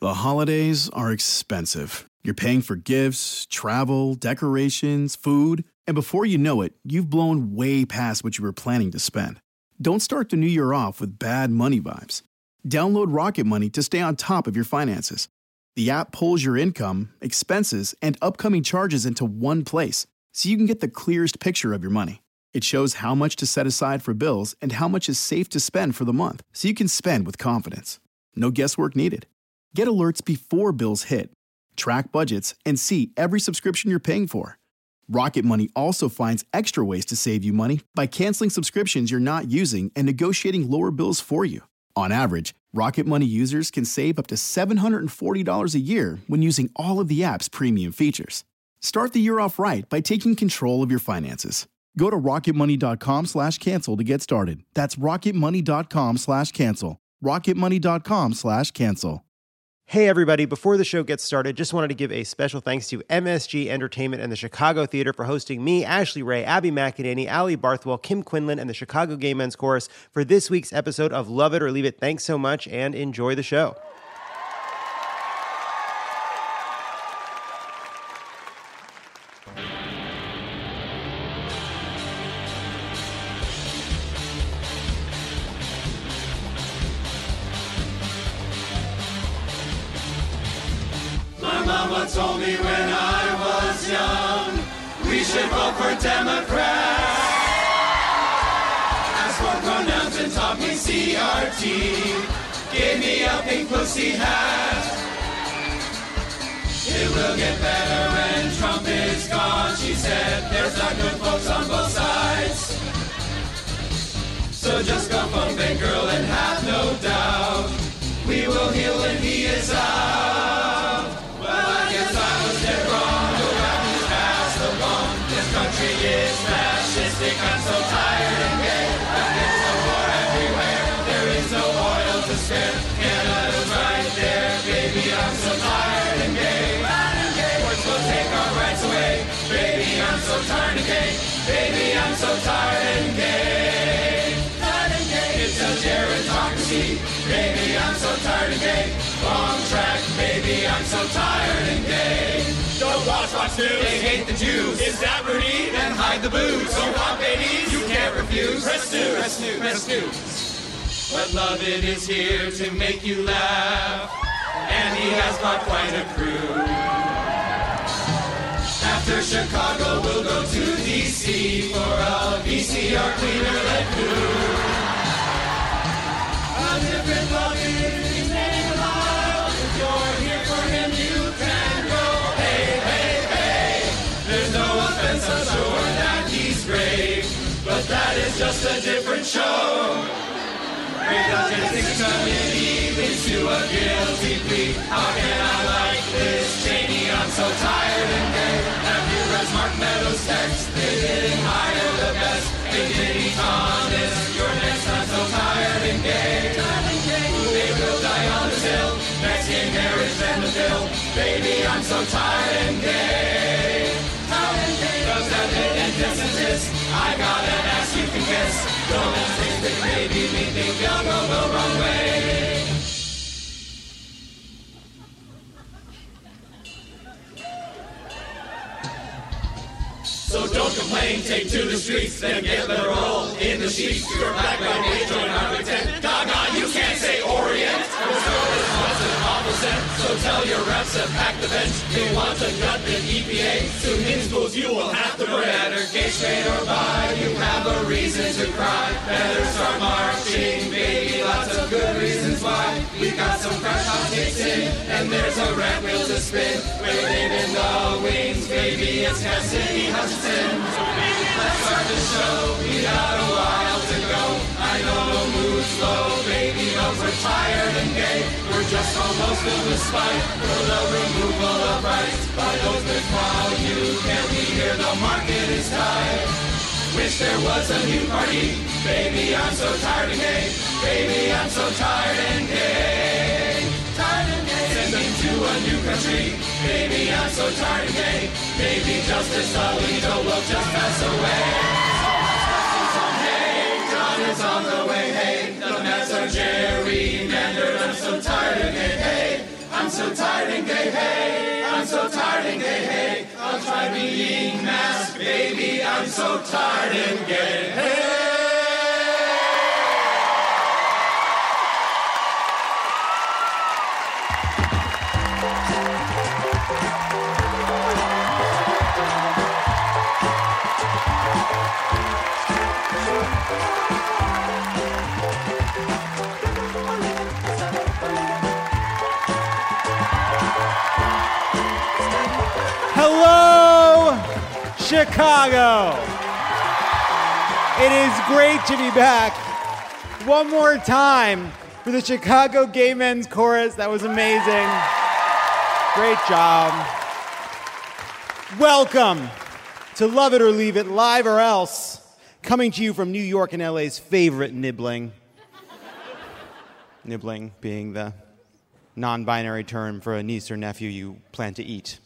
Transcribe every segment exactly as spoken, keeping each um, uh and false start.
The holidays are expensive. You're paying for gifts, travel, decorations, food, and before you know it, you've blown way past what you were planning to spend. Don't start the new year off with bad money vibes. Download Rocket Money to stay on top of your finances. The app pulls your income, expenses, and upcoming charges into one place, so you can get the clearest picture of your money. It shows how much to set aside for bills and how much is safe to spend for the month, so you can spend with confidence. No guesswork needed. Get alerts before bills hit. Track budgets and see every subscription you're paying for. Rocket Money also finds extra ways to save you money by canceling subscriptions you're not using and negotiating lower bills for you. On average, Rocket Money users can save up to seven hundred forty dollars a year when using all of the app's premium features. Start the year off right by taking control of your finances. Go to rocketmoney.com slash cancel to get started. That's rocketmoney.com slash cancel. rocketmoney.com slash cancel. Hey everybody, before the show gets started, just wanted to give a special thanks to M S G Entertainment and the Chicago Theater for hosting me, Ashley Ray, Abby McEnany, Allie Barthwell, Kim Quinlan, and the Chicago Gay Men's Chorus for this week's episode of Love It or Leave It. Thanks so much and enjoy the show. Mama told me when I was young, we should vote for Democrats. Asked for pronouns and taught me C R T. Gave me a pink pussy hat. It will get better when Trump is gone, she said. There's not good folks on both sides. So just go vote, big girl, and have no doubt. We will heal when he is out. Country is fascistic, I'm so tired and gay. There's no war everywhere, there is no oil to spare. Canada's right there, baby, I'm so tired and gay. Courts will take our rights away, baby, I'm so tired and gay. Baby, I'm so tired and gay. Tired and gay. It's a gerontocracy, baby, I'm so tired and gay. Wrong track, baby, I'm so tired and gay. Don't watch Fox News. They hate the Jews. Is that Rudy? Then hide the booze. Don't want babies? You can't refuse. Press news. Press news. Press news. But Love It is here to make you laugh, and he has got quite a crew. After Chicago, we'll go to D C for a V C R cleaner like glue. A different Love It is made alive. If you're here for him, you can go. There's no offense, I'm sure that he's great, but that is just a different show. Great logistics committee leads to a guilty plea. How can I like this Cheney? I'm so tired and gay. Have you read Mark Meadows' text? They didn't hire the best. Hey, Ginny Thomas, you're next. I'm so tired and gay. They will die on this hill. Next gay marriage and the bill. Baby, I'm so tired and gay. Does that hit and distances? I got an ass you can kiss. Don't think that maybe me think you'll go the wrong way. So don't complain, take to the streets, then get literal in the sheets. You're black, white, beige, join our pretend. Gaga, you can't say Orient. What's an awful scent? So tell your reps to pack the bench. They want to gut the E P A. Soon in schools you will have to pray. Better gay, straight, or bi, you have a reason to cry. Better start marching, baby, lots of good reasons why. We got some crash hot kicks in, and there's a red wheel to spin. Waiting in the wings, baby, it's Cassidy Hutchinson. So baby, let's start the show. We got a while to go. I know the mood's low, baby, but we're tired and gay. We're just almost filled with spite for the removal of rights by those that while you can't be here, the market is tight. Wish there was a new party. Baby, I'm so tired and gay. Baby, I'm so tired and gay. Tired and gay. Send me to a new country. Baby, I'm so tired and gay. Baby, Justice Alito will just pass away. Hey, John is on the way. Hey, the Mets are gerrymandered. I'm so tired and gay. Hey, I'm so tired and gay, hey. I'm so tired and gay, hey. I'll try being masked, baby. I'm so tired and gay, hey. Hello, Chicago. It is great to be back one more time for the Chicago Gay Men's Chorus. That was amazing. Great job. Welcome to Love It or Leave It, Live or Else, coming to you from New York and L A's favorite nibbling. Nibbling being the non-binary term for a niece or nephew you plan to eat.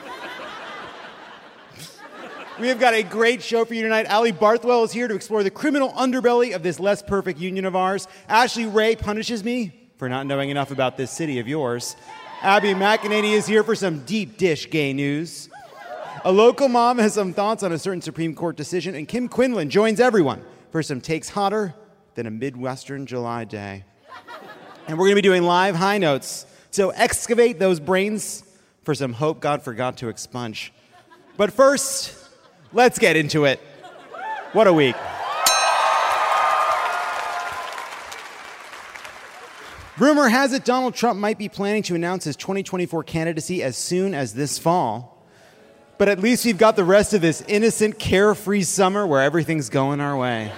We have got a great show for you tonight. Ali Barthwell is here to explore the criminal underbelly of this less perfect union of ours. Ashley Ray punishes me for not knowing enough about this city of yours. Abby McEnany is here for some deep dish gay news. A local mom has some thoughts on a certain Supreme Court decision, and Kim Quinlan joins everyone for some takes hotter than a Midwestern July day. And we're going to be doing live high notes, so excavate those brains for some hope God forgot to expunge. But first, let's get into it. What a week. Rumor has it Donald Trump might be planning to announce his twenty twenty-four candidacy as soon as this fall. But at least we've got the rest of this innocent, carefree summer where everything's going our way.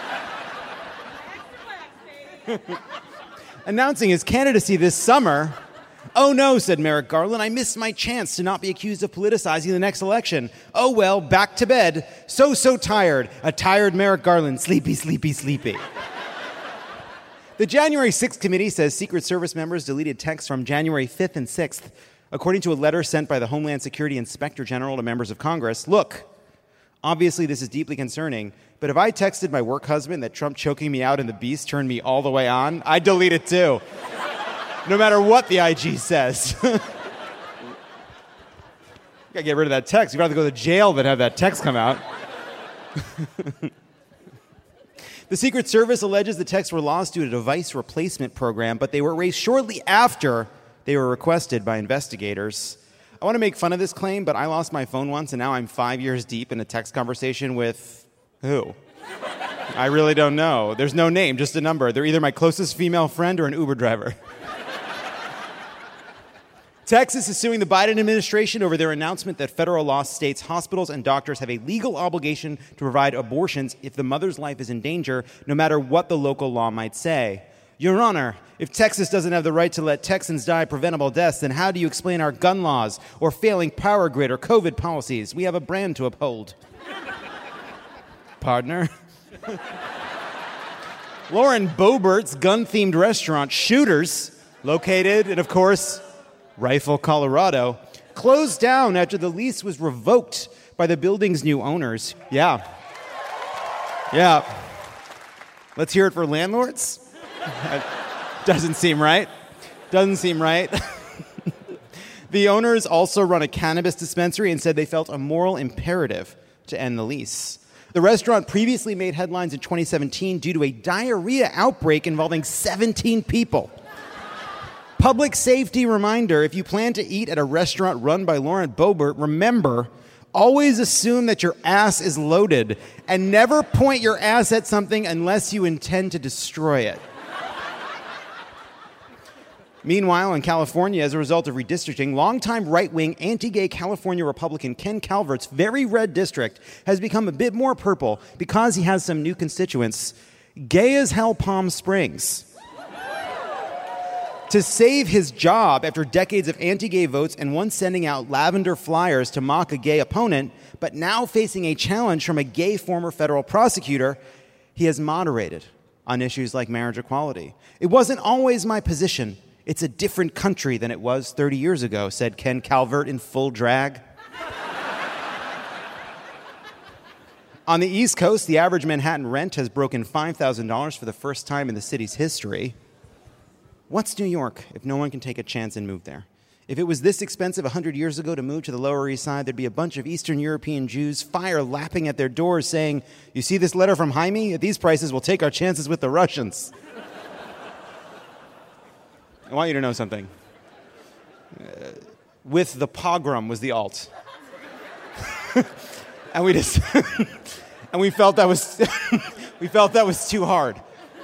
Announcing his candidacy this summer. Oh no, said Merrick Garland, I missed my chance to not be accused of politicizing the next election. Oh well, back to bed. So, so tired. A tired Merrick Garland. Sleepy, sleepy, sleepy. The January sixth committee says Secret Service members deleted texts from January fifth and sixth, according to a letter sent by the Homeland Security Inspector General to members of Congress. Look, obviously this is deeply concerning, but if I texted my work husband that Trump choking me out in the Beast turned me all the way on, I'd delete it too. No matter what the I G says. You gotta get rid of that text. You'd rather go to jail than have that text come out. The Secret Service alleges the texts were lost due to a device replacement program, but they were erased shortly after they were requested by investigators. I want to make fun of this claim, but I lost my phone once, and now I'm five years deep in a text conversation with who? I really don't know. There's no name, just a number. They're either my closest female friend or an Uber driver. Texas is suing the Biden administration over their announcement that federal law states hospitals and doctors have a legal obligation to provide abortions if the mother's life is in danger, no matter what the local law might say. Your Honor, if Texas doesn't have the right to let Texans die of preventable deaths, then how do you explain our gun laws or failing power grid or COVID policies? We have a brand to uphold. Partner? Lauren Boebert's gun-themed restaurant, Shooters, located in, of course, Rifle, Colorado, closed down after the lease was revoked by the building's new owners. Yeah. Yeah. Let's hear it for landlords? Doesn't seem right. Doesn't seem right. The owners also run a cannabis dispensary and said they felt a moral imperative to end the lease. The restaurant previously made headlines in twenty seventeen due to a diarrhea outbreak involving seventeen people. Public safety reminder, if you plan to eat at a restaurant run by Lauren Boebert, remember, always assume that your ass is loaded and never point your ass at something unless you intend to destroy it. Meanwhile, in California, as a result of redistricting, longtime right-wing, anti-gay California Republican Ken Calvert's very red district has become a bit more purple because he has some new constituents. Gay as hell Palm Springs. To save his job after decades of anti-gay votes and once sending out lavender flyers to mock a gay opponent, but now facing a challenge from a gay former federal prosecutor, he has moderated on issues like marriage equality. It wasn't always my position. It's a different country than it was thirty years ago, said Ken Calvert in full drag. On the East Coast, the average Manhattan rent has broken five thousand dollars for the first time in the city's history. What's New York if no one can take a chance and move there? If it was this expensive one hundred years ago to move to the Lower East Side, there'd be a bunch of Eastern European Jews, fire lapping at their doors saying, "You see this letter from Jaime? At these prices, we'll take our chances with the Russians." I want you to know something. Uh, with the pogrom was the alt. And we just and we felt that was we felt that was too hard.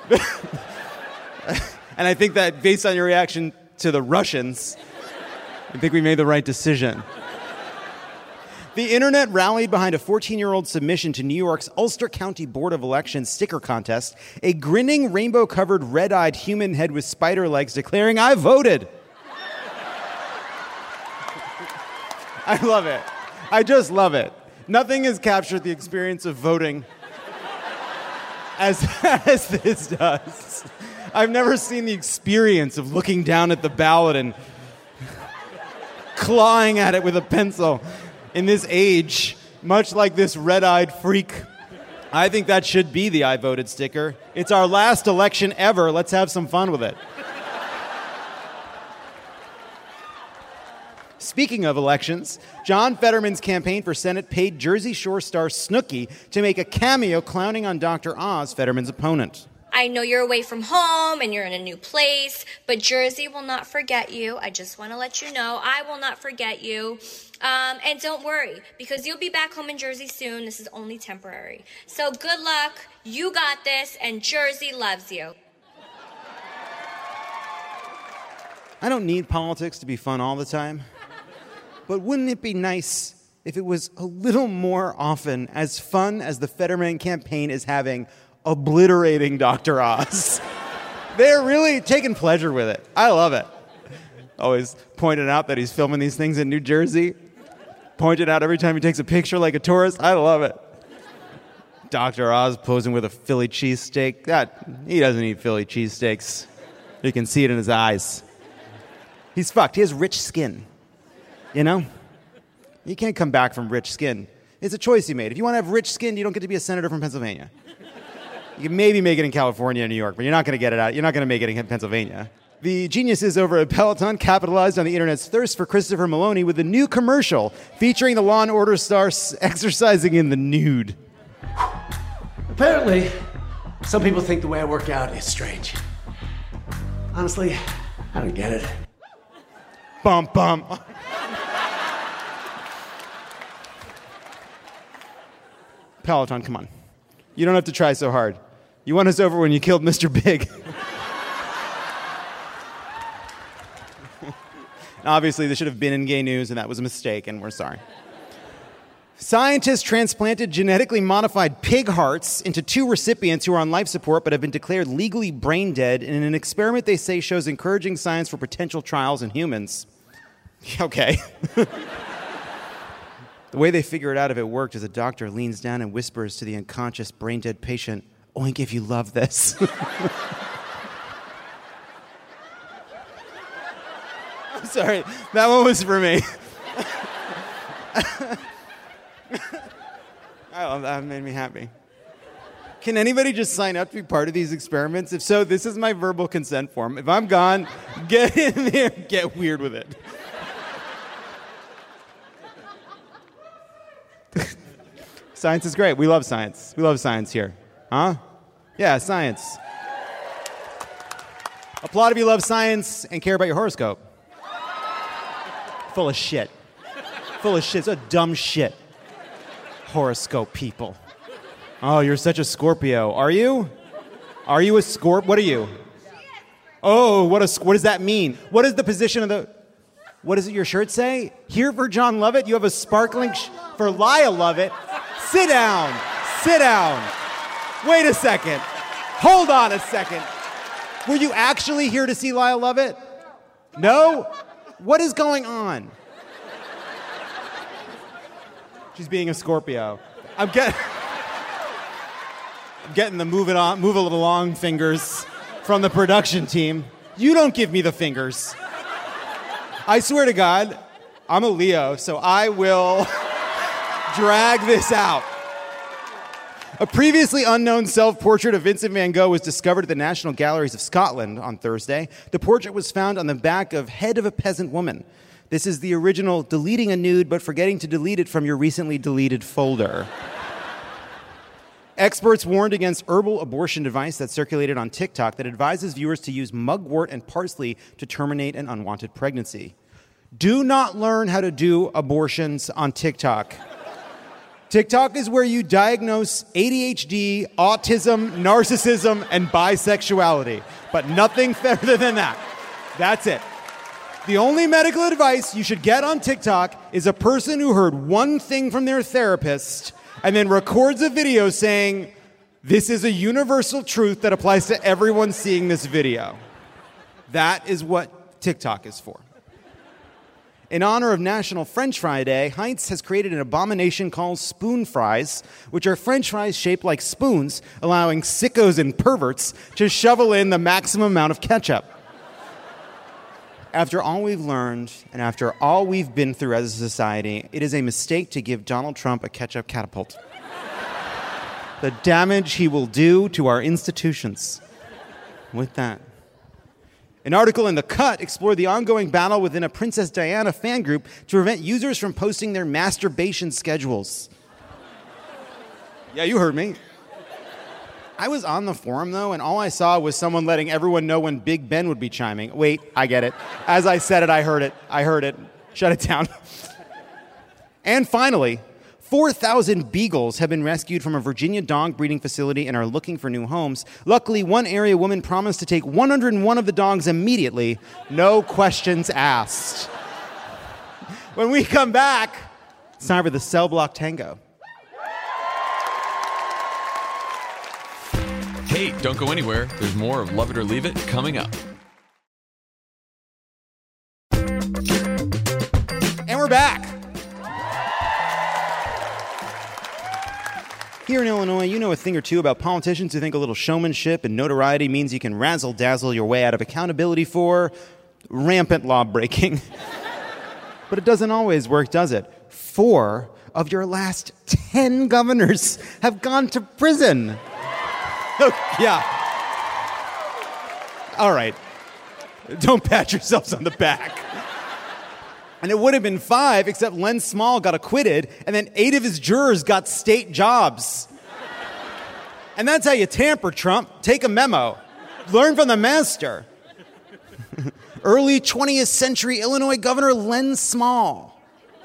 And I think that based on your reaction to the Russians, I think we made the right decision. The internet rallied behind a fourteen-year-old submission to New York's Ulster County Board of Elections sticker contest, a grinning, rainbow-covered, red-eyed human head with spider legs declaring, "I voted." I love it. I just love it. Nothing has captured the experience of voting as, as this does. I've never seen the experience of looking down at the ballot and clawing at it with a pencil in this age, much like this red-eyed freak. I think that should be the "I voted" sticker. It's our last election ever. Let's have some fun with it. Speaking of elections, John Fetterman's campaign for Senate paid Jersey Shore star Snooki to make a cameo clowning on Doctor Oz, Fetterman's opponent. I know you're away from home and you're in a new place, but Jersey will not forget you. I just want to let you know I will not forget you. Um, and don't worry, because you'll be back home in Jersey soon. This is only temporary. So good luck. You got this, and Jersey loves you. I don't need politics to be fun all the time. But wouldn't it be nice if it was a little more often as fun as the Fetterman campaign is having obliterating Doctor Oz? They're really taking pleasure with it. I love it. Always pointed out that he's filming these things in New Jersey. Pointed out every time he takes a picture like a tourist. I love it. Doctor Oz posing with a Philly cheesesteak. That, he doesn't eat Philly cheesesteaks. You can see it in his eyes. He's fucked. He has rich skin. You know? You can't come back from rich skin. It's a choice you made. If you want to have rich skin, you don't get to be a senator from Pennsylvania. You can maybe make it in California and New York, but you're not going to get it out. You're not going to make it in Pennsylvania. The geniuses over at Peloton capitalized on the internet's thirst for Christopher Maloney with a new commercial featuring the Law and Order star exercising in the nude. Apparently, some people think the way I work out is strange. Honestly, I don't get it. Bum, bum. Peloton, come on. You don't have to try so hard. You won us over when you killed Mister Big. Obviously, this should have been in gay news, and that was a mistake, and we're sorry. Scientists transplanted genetically modified pig hearts into two recipients who are on life support but have been declared legally brain dead in an experiment they say shows encouraging signs for potential trials in humans. Okay. The way they figure it out if it worked is a doctor leans down and whispers to the unconscious, brain-dead patient, "Oink if you love this." I'm sorry, that one was for me. I love that, it made me happy. Can anybody just sign up to be part of these experiments? If so, this is my verbal consent form. If I'm gone, get in there, get weird with it. Science is great. We love science. We love science here. Huh? Yeah, science. Applaud if you love science and care about your horoscope. Full of shit. Full of shit. So dumb shit. Horoscope people. Oh, you're such a Scorpio. Are you? Are you a Scorp? What are you? Oh, what a, what does that mean? What is the position of the... What does your shirt say? Here for John Lovett, you have a sparkling... Sh- for Lyle Lovett. Sit down. Sit down. Wait a second. Hold on a second. Were you actually here to see Lyle Lovett? No? What is going on? She's being a Scorpio. I'm getting... I'm getting the move it on, move it along fingers from the production team. You don't give me the fingers. I swear to God, I'm a Leo, so I will drag this out. A previously unknown self-portrait of Vincent van Gogh was discovered at the National Galleries of Scotland on Thursday. The portrait was found on the back of head of a peasant woman. This is the original deleting a nude but forgetting to delete it from your recently deleted folder. Experts warned against herbal abortion device that circulated on TikTok that advises viewers to use mugwort and parsley to terminate an unwanted pregnancy. Do not learn how to do abortions on TikTok. TikTok is where you diagnose A D H D, autism, narcissism, and bisexuality. But nothing further than that. That's it. The only medical advice you should get on TikTok is a person who heard one thing from their therapist and then records a video saying, this is a universal truth that applies to everyone seeing this video. That is what TikTok is for. In honor of National French Fry Day, Heinz has created an abomination called spoon fries, which are French fries shaped like spoons, allowing sickos and perverts to shovel in the maximum amount of ketchup. After all we've learned, and after all we've been through as a society, it is a mistake to give Donald Trump a ketchup catapult. The damage he will do to our institutions. With that. An article in The Cut explored the ongoing battle within a Princess Diana fan group to prevent users from posting their masturbation schedules. Yeah, you heard me. I was on the forum, though, and all I saw was someone letting everyone know when Big Ben would be chiming. Wait, I get it. As I said it, I heard it. I heard it. Shut it down. And finally, four thousand beagles have been rescued from a Virginia dog breeding facility and are looking for new homes. Luckily, one area woman promised to take one hundred one of the dogs immediately. No questions asked. When we come back, it's time for the Cell Block Tango. Hey, don't go anywhere. There's more of Love It or Leave It coming up. And we're back. Here in Illinois, you know a thing or two about politicians who think a little showmanship and notoriety means you can razzle-dazzle your way out of accountability for rampant law breaking. But it doesn't always work, does it? Four of your last ten governors have gone to prison. Yeah. All right. Don't pat yourselves on the back. And it would have been five, except Len Small got acquitted, and then eight of his jurors got state jobs. And that's how you tamper, Trump. Take a memo. Learn from the master. Early twentieth century Illinois Governor Len Small.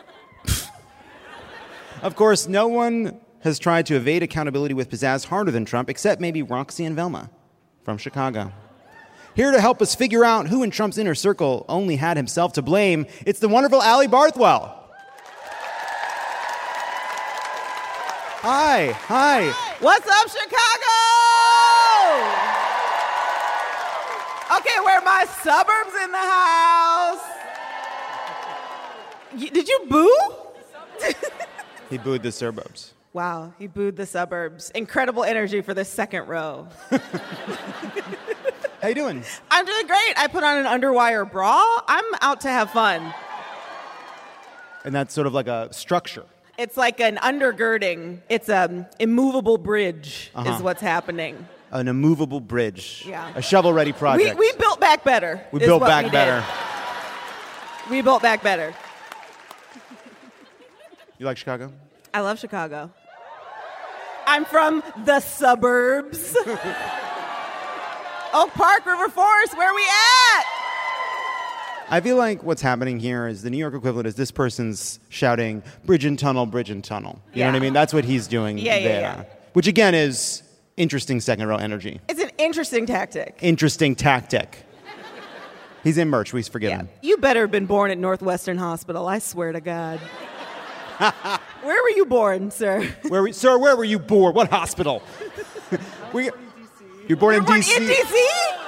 Of course, no one has tried to evade accountability with pizzazz harder than Trump, except maybe Roxy and Velma from Chicago. Here to help us figure out who in Trump's inner circle only had himself to blame, it's the wonderful Allie Barthwell. Hi, hi. What's up, Chicago? Okay, where are my suburbs in the house? Y- did you boo? He booed the suburbs. Wow, he booed the suburbs. Incredible energy for the second row. How you doing? I'm doing great. I put on an underwire bra. I'm out to have fun. And that's sort of like a structure. It's like an undergirding. It's an immovable bridge Uh-huh. is what's happening. An immovable bridge. Yeah. A shovel-ready We, project. we built back better. We is built what back we did. better. We built back better. You like Chicago? I love Chicago. I'm from the suburbs. Oak Park, River Forest, where we at? I feel like what's happening here is the New York equivalent is this person's shouting, bridge and tunnel, bridge and tunnel. You Yeah. know what I mean? That's what he's doing Yeah, yeah, there. yeah. Which, again, is interesting second row energy. It's an interesting tactic. Interesting tactic. He's in merch. We forgive Yeah. him. You better have been born at Northwestern Hospital, I swear to God. Where were you born, sir? Where we, sir, where were you born? What hospital? we, you're born You in were born D C? in D C?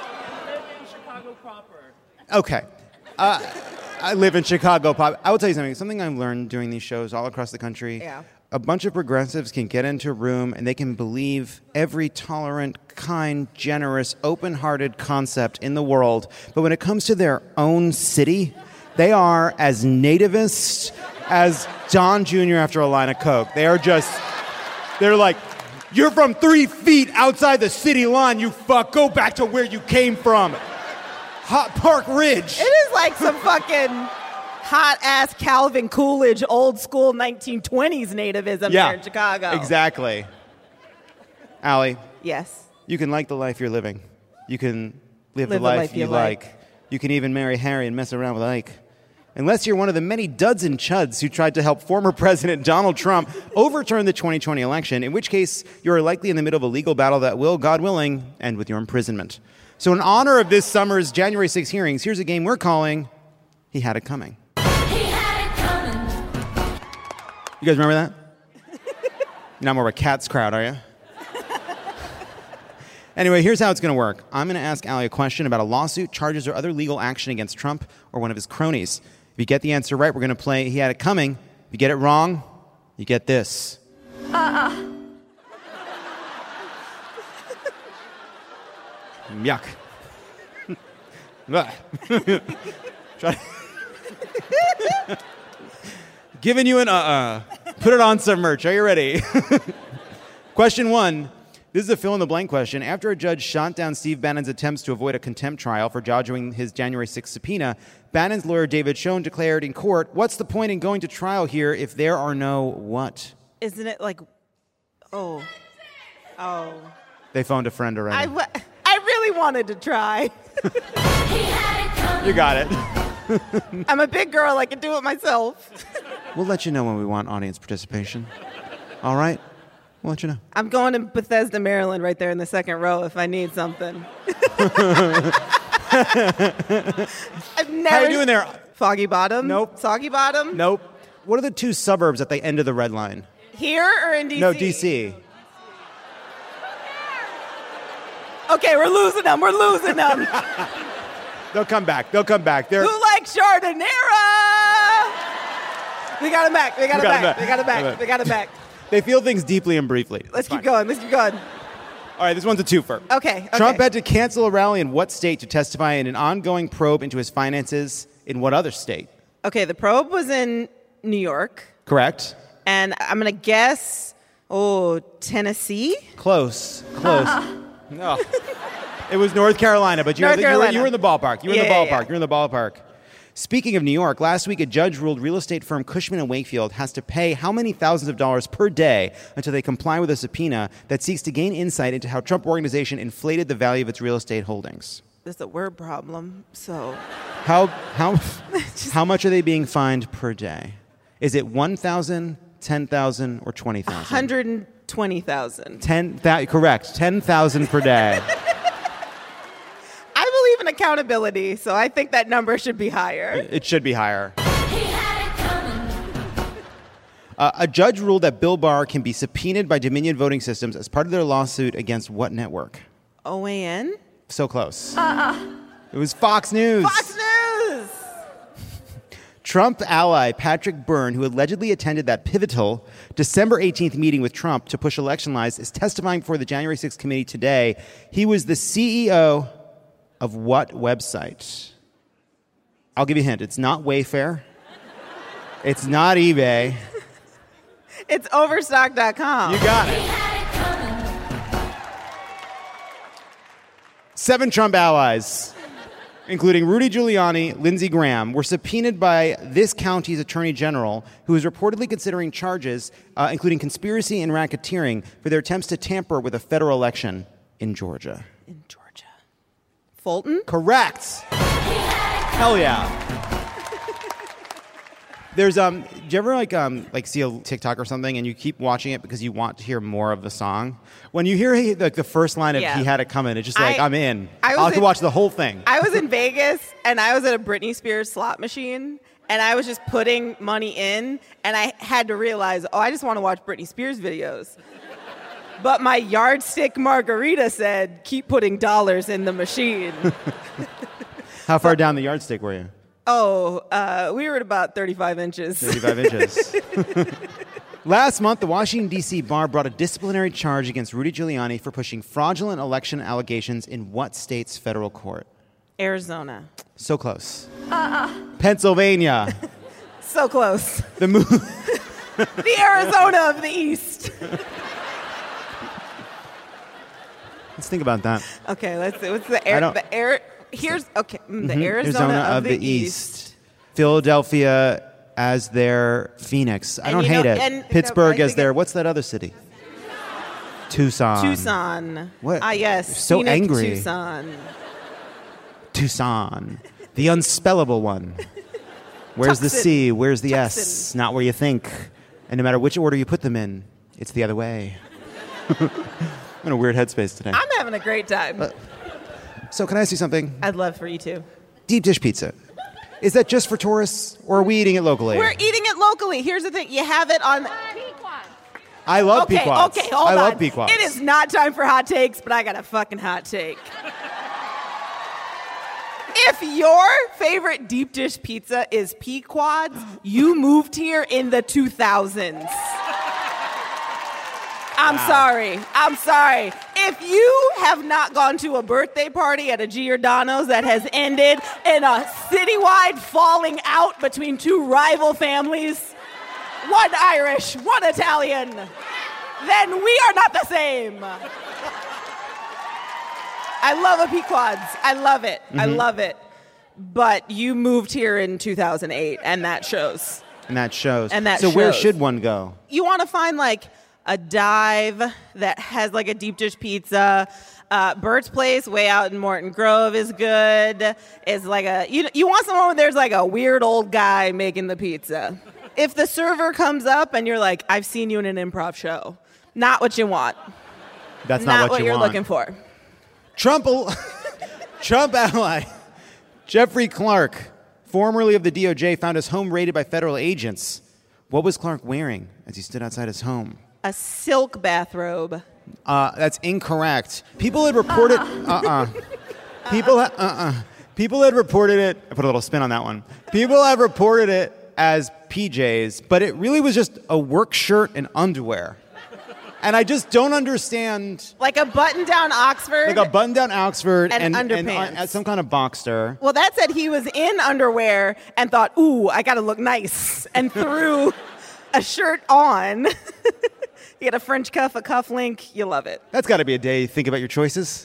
Okay. Uh, I live in Chicago. Pop. I will tell you something. Something I've learned doing these shows all across the country. Yeah. A bunch of progressives can get into a room and they can believe every tolerant, kind, generous, open-hearted concept in the world. But when it comes to their own city, they are as nativist as Don Junior after a line of Coke. They are just, they're like, you're from three feet outside the city line, you fuck. Go back to where you came from. Hot Park Ridge. It is like some fucking hot ass Calvin Coolidge, old school nineteen twenties nativism yeah, here in Chicago. Exactly. Allie, Yes. you can like the life you're living. You can live, Live the the life, life you you like. like. You can even marry Harry and mess around with Ike. Unless you're one of the many duds and chuds who tried to help former President Donald Trump overturn the twenty twenty election, in which case you are likely in the middle of a legal battle that will, God willing, end with your imprisonment. So in honor of this summer's January sixth hearings, here's a game we're calling He Had It Coming. He had it coming. You guys remember that? You're not more of a Cats crowd, are you? Anyway, here's how it's going to work. I'm going to ask Allie a question about a lawsuit, charges, or other legal action against Trump or one of his cronies. If you get the answer right, we're going to play He Had It Coming. If you get it wrong, you get this. Uh-uh. Yuck. Try- Giving you an uh-uh. Put it on some merch. Are you ready? Question one. This is a fill-in-the-blank question. After a judge shot down Steve Bannon's attempts to avoid a contempt trial for dodging his January sixth subpoena, Bannon's lawyer David Schoen declared in court, "What's the point in going to trial here if there are no what?" Isn't it like, oh, oh. They phoned a friend already. I, w- I really wanted to try. You got it. I'm a big girl. I can do it myself. We'll let you know when we want audience participation. All right? We'll let you know. I'm going to Bethesda, Maryland, right there in the second row if I need something. I've never How are you doing there? Foggy Bottom? Nope. Soggy Bottom? Nope. What are the two suburbs at the end of the red line? Here or in D C? No, D C. Okay, we're losing them. We're losing them. They'll come back. They'll come back. They're Who likes Chardonnay? We got him back. We got We him got him back. back. We got him We got him back. back. We got him back. They feel things deeply and briefly. Let's Fine. keep going. Let's keep going. All right, this one's a twofer. Okay, Trump okay. had to cancel a rally in what state to testify in an ongoing probe into his finances in what other state? Okay, the probe was in New York, Correct? and I'm gonna guess, oh, Tennessee. Close. Close. No. It was North Carolina, but you, North you, were, Carolina. you were in the ballpark. You were Yeah, in the yeah, ballpark. yeah. You were in the ballpark. Speaking of New York, last week a judge ruled real estate firm Cushman and Wakefield has to pay how many thousands of dollars per day until they comply with a subpoena that seeks to gain insight into how Trump Organization inflated the value of its real estate holdings. There's a word problem, so How how how much are they being fined per day? Is it one thousand, ten thousand, or twenty thousand? one hundred twenty thousand. Ten that correct. Ten thousand per day. I believe in accountability, so I think that number should be higher. It should be higher. Uh, a judge ruled that Bill Barr can be subpoenaed by Dominion Voting Systems as part of their lawsuit against what network? O A N? So close. Uh-uh. It was Fox News. Fox News! Trump ally Patrick Byrne, who allegedly attended that pivotal December eighteenth meeting with Trump to push election lies, is testifying before the January sixth committee today. He was the C E O of what website? I'll give you a hint. It's not Wayfair. It's not eBay. It's overstock dot com. You got it. Seven Trump allies, including Rudy Giuliani, Lindsey Graham, were subpoenaed by this county's attorney general, who is reportedly considering charges, uh, including conspiracy and racketeering, for their attempts to tamper with a federal election in Georgia. In Georgia. Fulton? Correct. Hell yeah. There's um. Do you ever like um like see a TikTok or something and you keep watching it because you want to hear more of the song? When you hear he, like the first line of Yeah. "He Had It Coming," it's just like I- I'm in. I was I'll have to in- watch the whole thing. I was in Vegas, and I was at a Britney Spears slot machine, and I was just putting money in, and I had to realize, oh, I just want to watch Britney Spears videos. But my yardstick margarita said, keep putting dollars in the machine. How far down the yardstick were you? Oh, uh, we were at about thirty-five inches. thirty-five inches. Last month, the Washington, D C bar brought a disciplinary charge against Rudy Giuliani for pushing fraudulent election allegations in what state's federal court? Arizona. So close. Pennsylvania. So close. The move. The Arizona of the East. Let's think about that. Okay, let's see. What's the I air? don't- The air. Here's okay. mm, The Mhm. Arizona, of, the, East. Philadelphia as their Phoenix. I And don't you hate know- it. and- Pittsburgh no, I as think their, it- what's that other city? Tucson. Tucson. What? Ah, yes. So Scenic angry. Tucson. Tucson. The unspellable one. Where's the Tucson. C? Where's the S? Tucson. Not where you think. And no matter which order you put them in, it's the other way. I'm in a weird headspace today. I'm having a great time. So can I ask you something? I'd love for you to. Deep dish pizza. Is that just for tourists, or are we eating it locally? We're eating it locally. Here's the thing. You have it on... I love okay, Pequods. Okay, hold I on. love Pequods. It is not time for hot takes, but I got a fucking hot take. If your favorite deep dish pizza is Pequods, you moved here in the two thousands. I'm Wow. sorry. I'm sorry. If you have not gone to a birthday party at a Giordano's that has ended in a citywide falling out between two rival families, one Irish, one Italian, then we are not the same. I love a Pequods. I love it. I Mhm. love it. But you moved here in two thousand eight, and that shows. And that shows. And that so where shows. should one go? You want to find like a dive that has like a deep dish pizza. Uh, Bert's Place, way out in Morton Grove, is good. Is like a you you want somewhere where there's like a weird old guy making the pizza. If the server comes up and you're like, I've seen you in an improv show, not what you want. That's not, not what, you you're want. looking for. Trump, Trump ally Jeffrey Clark, formerly of the D O J, found his home raided by federal agents. What was Clark wearing as he stood outside his home? A silk bathrobe. Uh, that's incorrect. People had reported. Uh-uh. People. Ha- uh-uh. People had reported it. I put a little spin on that one. People have reported it as P Js, but it really was just a work shirt and underwear. And I just don't understand. Like a button-down Oxford. Like a button-down Oxford And and, underpants. uh, some kind of boxster. Well, that said he was in underwear and thought, ooh, I got to look nice, and threw a shirt on. He had a French cuff, a cuff link. You love it. That's got to be a day you think about your choices.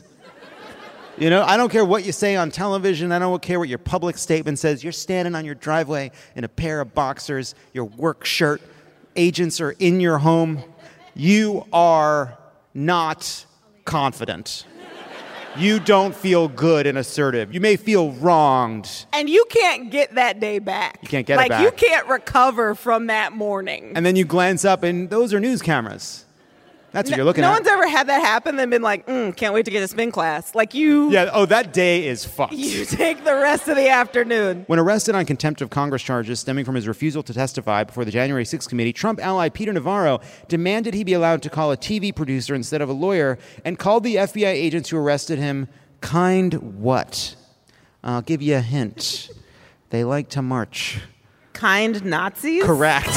You know, I don't care what you say on television. I don't care what your public statement says. You're standing on your driveway in a pair of boxers, your work shirt. Agents are in your home. You are not confident. You don't feel good and assertive. You may feel wronged. And you can't get that day back. You can't get it like, back. you can't recover from that morning. And then you glance up, and those are news cameras. That's what you're looking no at. one's ever had that happen and been like, mm, can't wait to get a spin class. Like you, Yeah, oh, that day is fucked. you take the rest of the afternoon. When arrested on contempt of Congress charges stemming from his refusal to testify before the January sixth committee, Trump ally Peter Navarro demanded he be allowed to call a T V producer instead of a lawyer and called the F B I agents who arrested him kind what? I'll give you a hint. They like to march. Kind Nazis? Correct.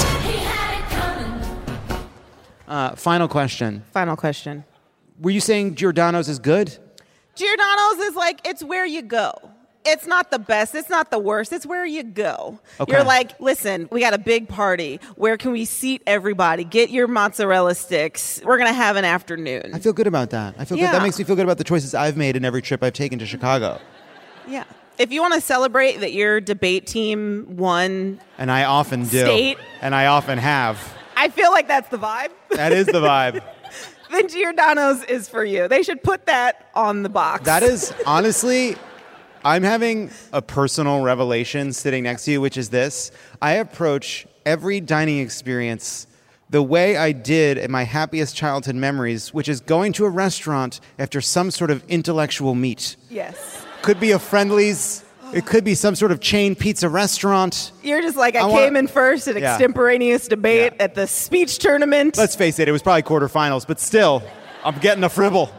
Uh, final question. Final question. Were you saying Giordano's is good? Giordano's is like, it's where you go. It's not the best. It's not the worst. It's where you go. Okay. You're like, listen, we got a big party. Where can we seat everybody? Get your mozzarella sticks. We're going to have an afternoon. I feel good about that. I feel Yeah. good. That makes me feel good about the choices I've made in every trip I've taken to Chicago. Yeah. If you want to celebrate that your debate team won, And I often do. State. And I often have. I feel like that's the vibe. That is the vibe. Then Giordano's is for you. They should put that on the box. That is, honestly, I'm having a personal revelation sitting next to you, which is this. I approach every dining experience the way I did in my happiest childhood memories, which is going to a restaurant after some sort of intellectual meet. Yes. Could be a Friendly's. It could be some sort of chain pizza restaurant. You're just like, I, I came wanna- in first at Yeah. extemporaneous debate Yeah. at the speech tournament. Let's face it, it was probably quarterfinals, but still, I'm getting a fribble.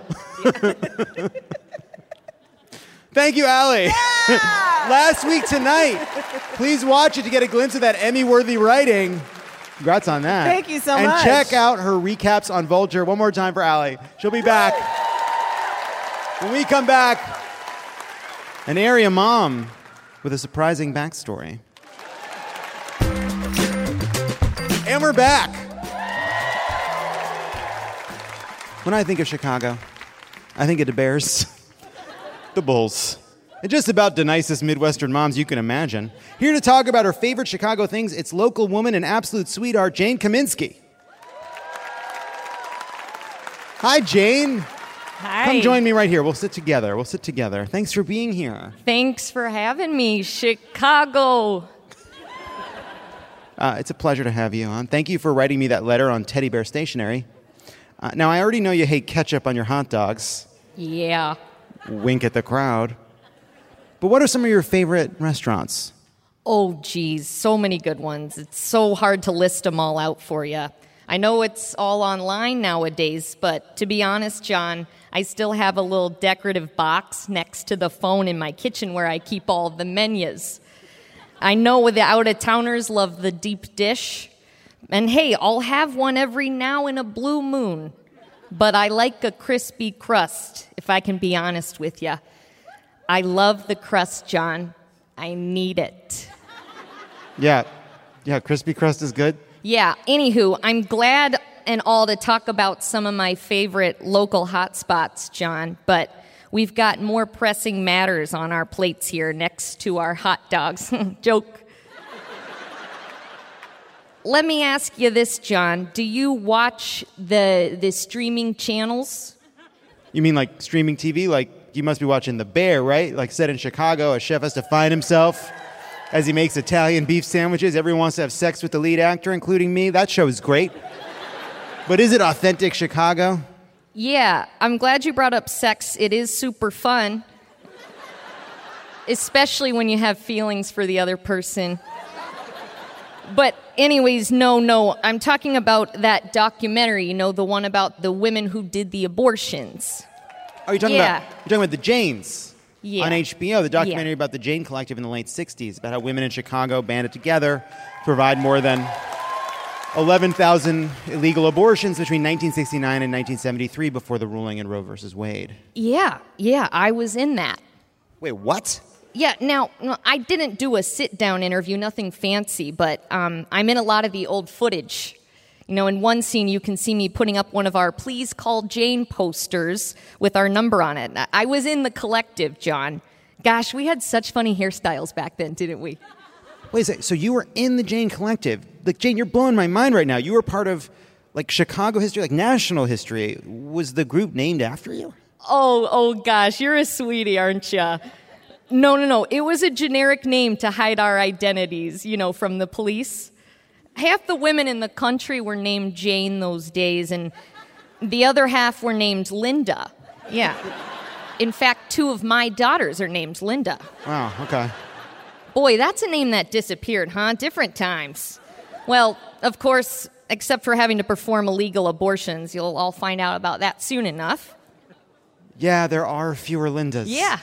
Thank you, Allie. Last week tonight. Please watch it to get a glimpse of that Emmy-worthy writing. Congrats on that. Thank you so and much. And check out her recaps on Vulture one more time for Allie. She'll be back. When we come back, an area mom with a surprising backstory. And we're back. When I think of Chicago, I think of the Bears, the Bulls, and just about the nicest Midwestern moms you can imagine. Here to talk about her favorite Chicago things, it's local woman and absolute sweetheart, Jane Kaminsky. Hi, Jane. Hi. Come join me right here. We'll sit together. We'll sit together. Thanks for being here. Thanks for having me, Chicago. Uh, it's a pleasure to have you on. Thank you for writing me that letter on Teddy Bear Stationery. Uh, now, I already know you hate ketchup on your hot dogs. Yeah. Wink at the crowd. But what are some of your favorite restaurants? Oh, geez, so many good ones. It's so hard to list them all out for you. I know it's all online nowadays, but to be honest, John, I still have a little decorative box next to the phone in my kitchen where I keep all the menus. I know the out-of-towners love the deep dish. And hey, I'll have one every now and a blue moon. But I like a crispy crust, if I can be honest with you. I love the crust, John. I need it. Yeah. Yeah, crispy crust is good. Yeah, anywho, I'm glad and all to talk about some of my favorite local hotspots, John, but we've got more pressing matters on our plates here next to our hot dogs. Joke. Let me ask you this, John. Do you watch the the streaming channels? You mean like streaming T V? Like, you must be watching The Bear, right? Like, set in Chicago, a chef has to find himself as he makes Italian beef sandwiches. Everyone wants to have sex with the lead actor, including me. That show is great. But is it authentic Chicago? Yeah, I'm glad you brought up sex. It is super fun. Especially when you have feelings for the other person. But anyways, no, no, I'm talking about that documentary, you know, the one about the women who did the abortions. Oh, you're talking Yeah. about you're talking about the Janes Yeah. on H B O, the documentary Yeah. about the Jane Collective in the late sixties, about how women in Chicago banded together to provide more than eleven thousand illegal abortions between nineteen sixty-nine and nineteen seventy-three before the ruling in Roe versus Wade. Yeah, yeah, I was in that. Wait, what? Yeah, now, no, I didn't do a sit-down interview, nothing fancy, but um, I'm in a lot of the old footage. You know, in one scene, you can see me putting up one of our Please Call Jane posters with our number on it. I was in the collective, John. Gosh, we had such funny hairstyles back then, didn't we? Wait a second, so you were in the Jane Collective. Like, Jane, you're blowing my mind right now. You were part of, like, Chicago history, like national history. Was the group named after you? Oh, oh gosh, you're a sweetie, aren't you? No, no, no. It was a generic name to hide our identities, you know, from the police. Half the women in the country were named Jane those days, and the other half were named Linda. Yeah. In fact, two of my daughters are named Linda. Wow, okay. Boy, that's a name that disappeared, huh? Different times. Well, of course, except for having to perform illegal abortions. You'll all find out about that soon enough. Yeah, there are fewer Lindas. Yeah.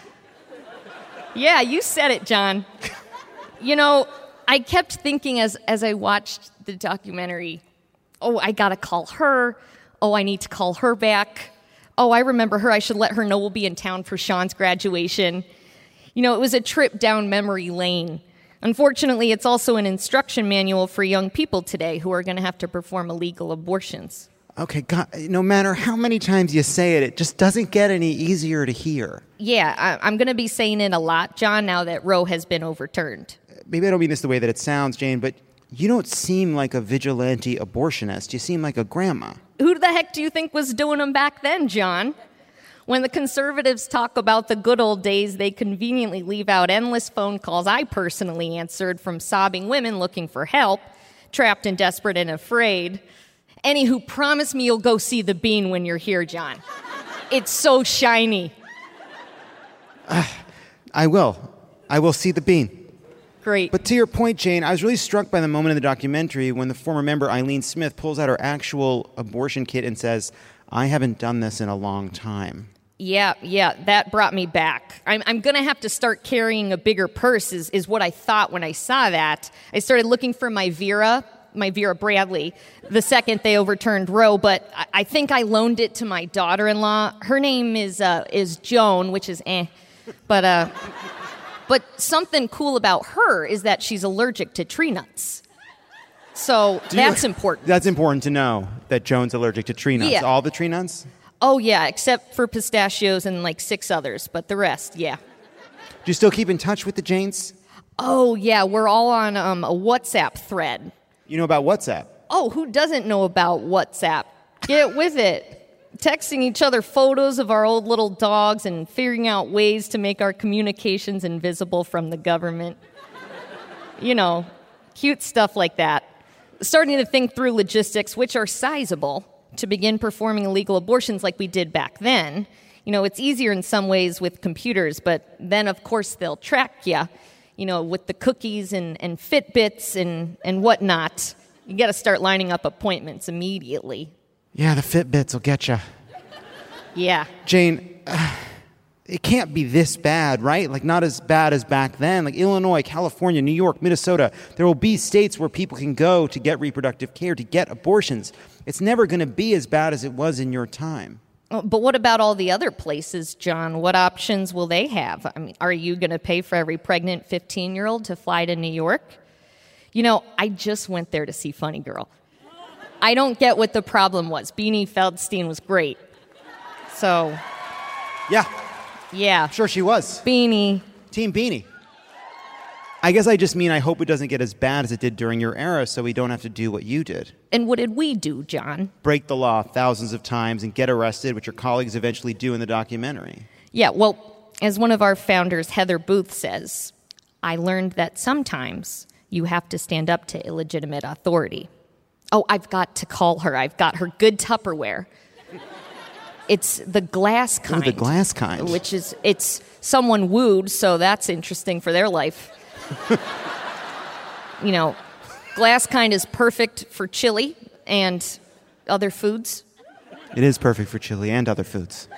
Yeah, you said it, John. You know, I kept thinking as, as I watched the documentary, oh, I gotta call her. Oh, I need to call her back. Oh, I remember her. I should let her know we'll be in town for Sean's graduation. You know, it was a trip down memory lane. Unfortunately, it's also an instruction manual for young people today who are going to have to perform illegal abortions. Okay, God, no matter how many times you say it, it just doesn't get any easier to hear. Yeah, I, I'm going to be saying it a lot, John, now that Roe has been overturned. Maybe I don't mean this the way that it sounds, Jane, but you don't seem like a vigilante abortionist. You seem like a grandma. Who the heck do you think was doing them back then, John? When the conservatives talk about the good old days, they conveniently leave out endless phone calls I personally answered from sobbing women looking for help, trapped and desperate and afraid. Anywho, promise me you'll go see the bean when you're here, John. It's so shiny. Uh, I will. I will see the bean. Great. But to your point, Jane, I was really struck by the moment in the documentary when the former member Eileen Smith pulls out her actual abortion kit and says, I haven't done this in a long time. Yeah, yeah, that brought me back. I'm, I'm going to have to start carrying a bigger purse is, is what I thought when I saw that. I started looking for my Vera, my Vera Bradley, the second they overturned Roe, but I, I think I loaned it to my daughter-in-law. Her name is uh, is Joan, which is eh. But, uh, but something cool about her is that she's allergic to tree nuts. So Do that's you, important. That's important to know, that Joan's allergic to tree nuts. Yeah. All the tree nuts? Oh, yeah, except for pistachios and like six others, but the rest, yeah. Do you still keep in touch with the Janes? Oh, yeah, we're all on um, a WhatsApp thread. You know about WhatsApp? Oh, who doesn't know about WhatsApp? Get with it. Texting each other photos of our old little dogs and figuring out ways to make our communications invisible from the government. You know, cute stuff like that. Starting to think through logistics, which are sizable, to begin performing illegal abortions like we did back then. You know, it's easier in some ways with computers, but then, of course, they'll track you, you know, with the cookies and, and Fitbits and, and whatnot. You got to start lining up appointments immediately. Yeah, the Fitbits will get you. Yeah. Jane, uh, it can't be this bad, right? Like, not as bad as back then. Like, Illinois, California, New York, Minnesota, there will be states where people can go to get reproductive care, to get abortions. It's never going to be as bad as it was in your time. But what about all the other places, John? What options will they have? I mean, are you going to pay for every pregnant fifteen-year-old to fly to New York? You know, I just went there to see Funny Girl. I don't get what the problem was. Beanie Feldstein was great. So, Yeah, yeah. I'm sure she was. Beanie. Team Beanie. I guess I just mean I hope it doesn't get as bad as it did during your era so we don't have to do what you did. And what did we do, John? Break the law thousands of times and get arrested, which your colleagues eventually do in the documentary. Yeah, well, as one of our founders, Heather Booth, says, I learned that sometimes you have to stand up to illegitimate authority. Oh, I've got to call her. I've got her good Tupperware. It's the glass kind. Oh, the glass kind. Which is, it's someone wooed, so that's interesting for their life. You know, glass kind is perfect for chili and other foods. It is perfect for chili and other foods.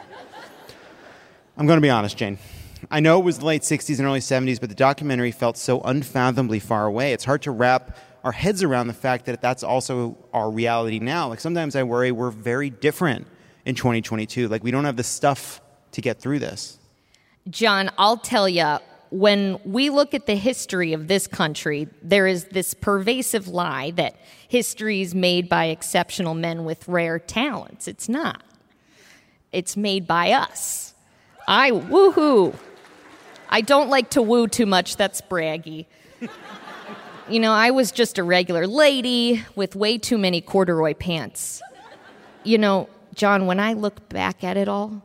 I'm going to be honest, Jane. I know it was the late sixties and early seventies, but the documentary felt so unfathomably far away. It's hard to wrap our heads around the fact that that's also our reality now. Like, sometimes I worry we're very different in twenty twenty-two. Like, we don't have the stuff to get through this. John, I'll tell you, when we look at the history of this country, there is this pervasive lie that history is made by exceptional men with rare talents. It's not. It's made by us. I woohoo. I don't like to woo too much. That's braggy. You know, I was just a regular lady with way too many corduroy pants. You know, John, when I look back at it all,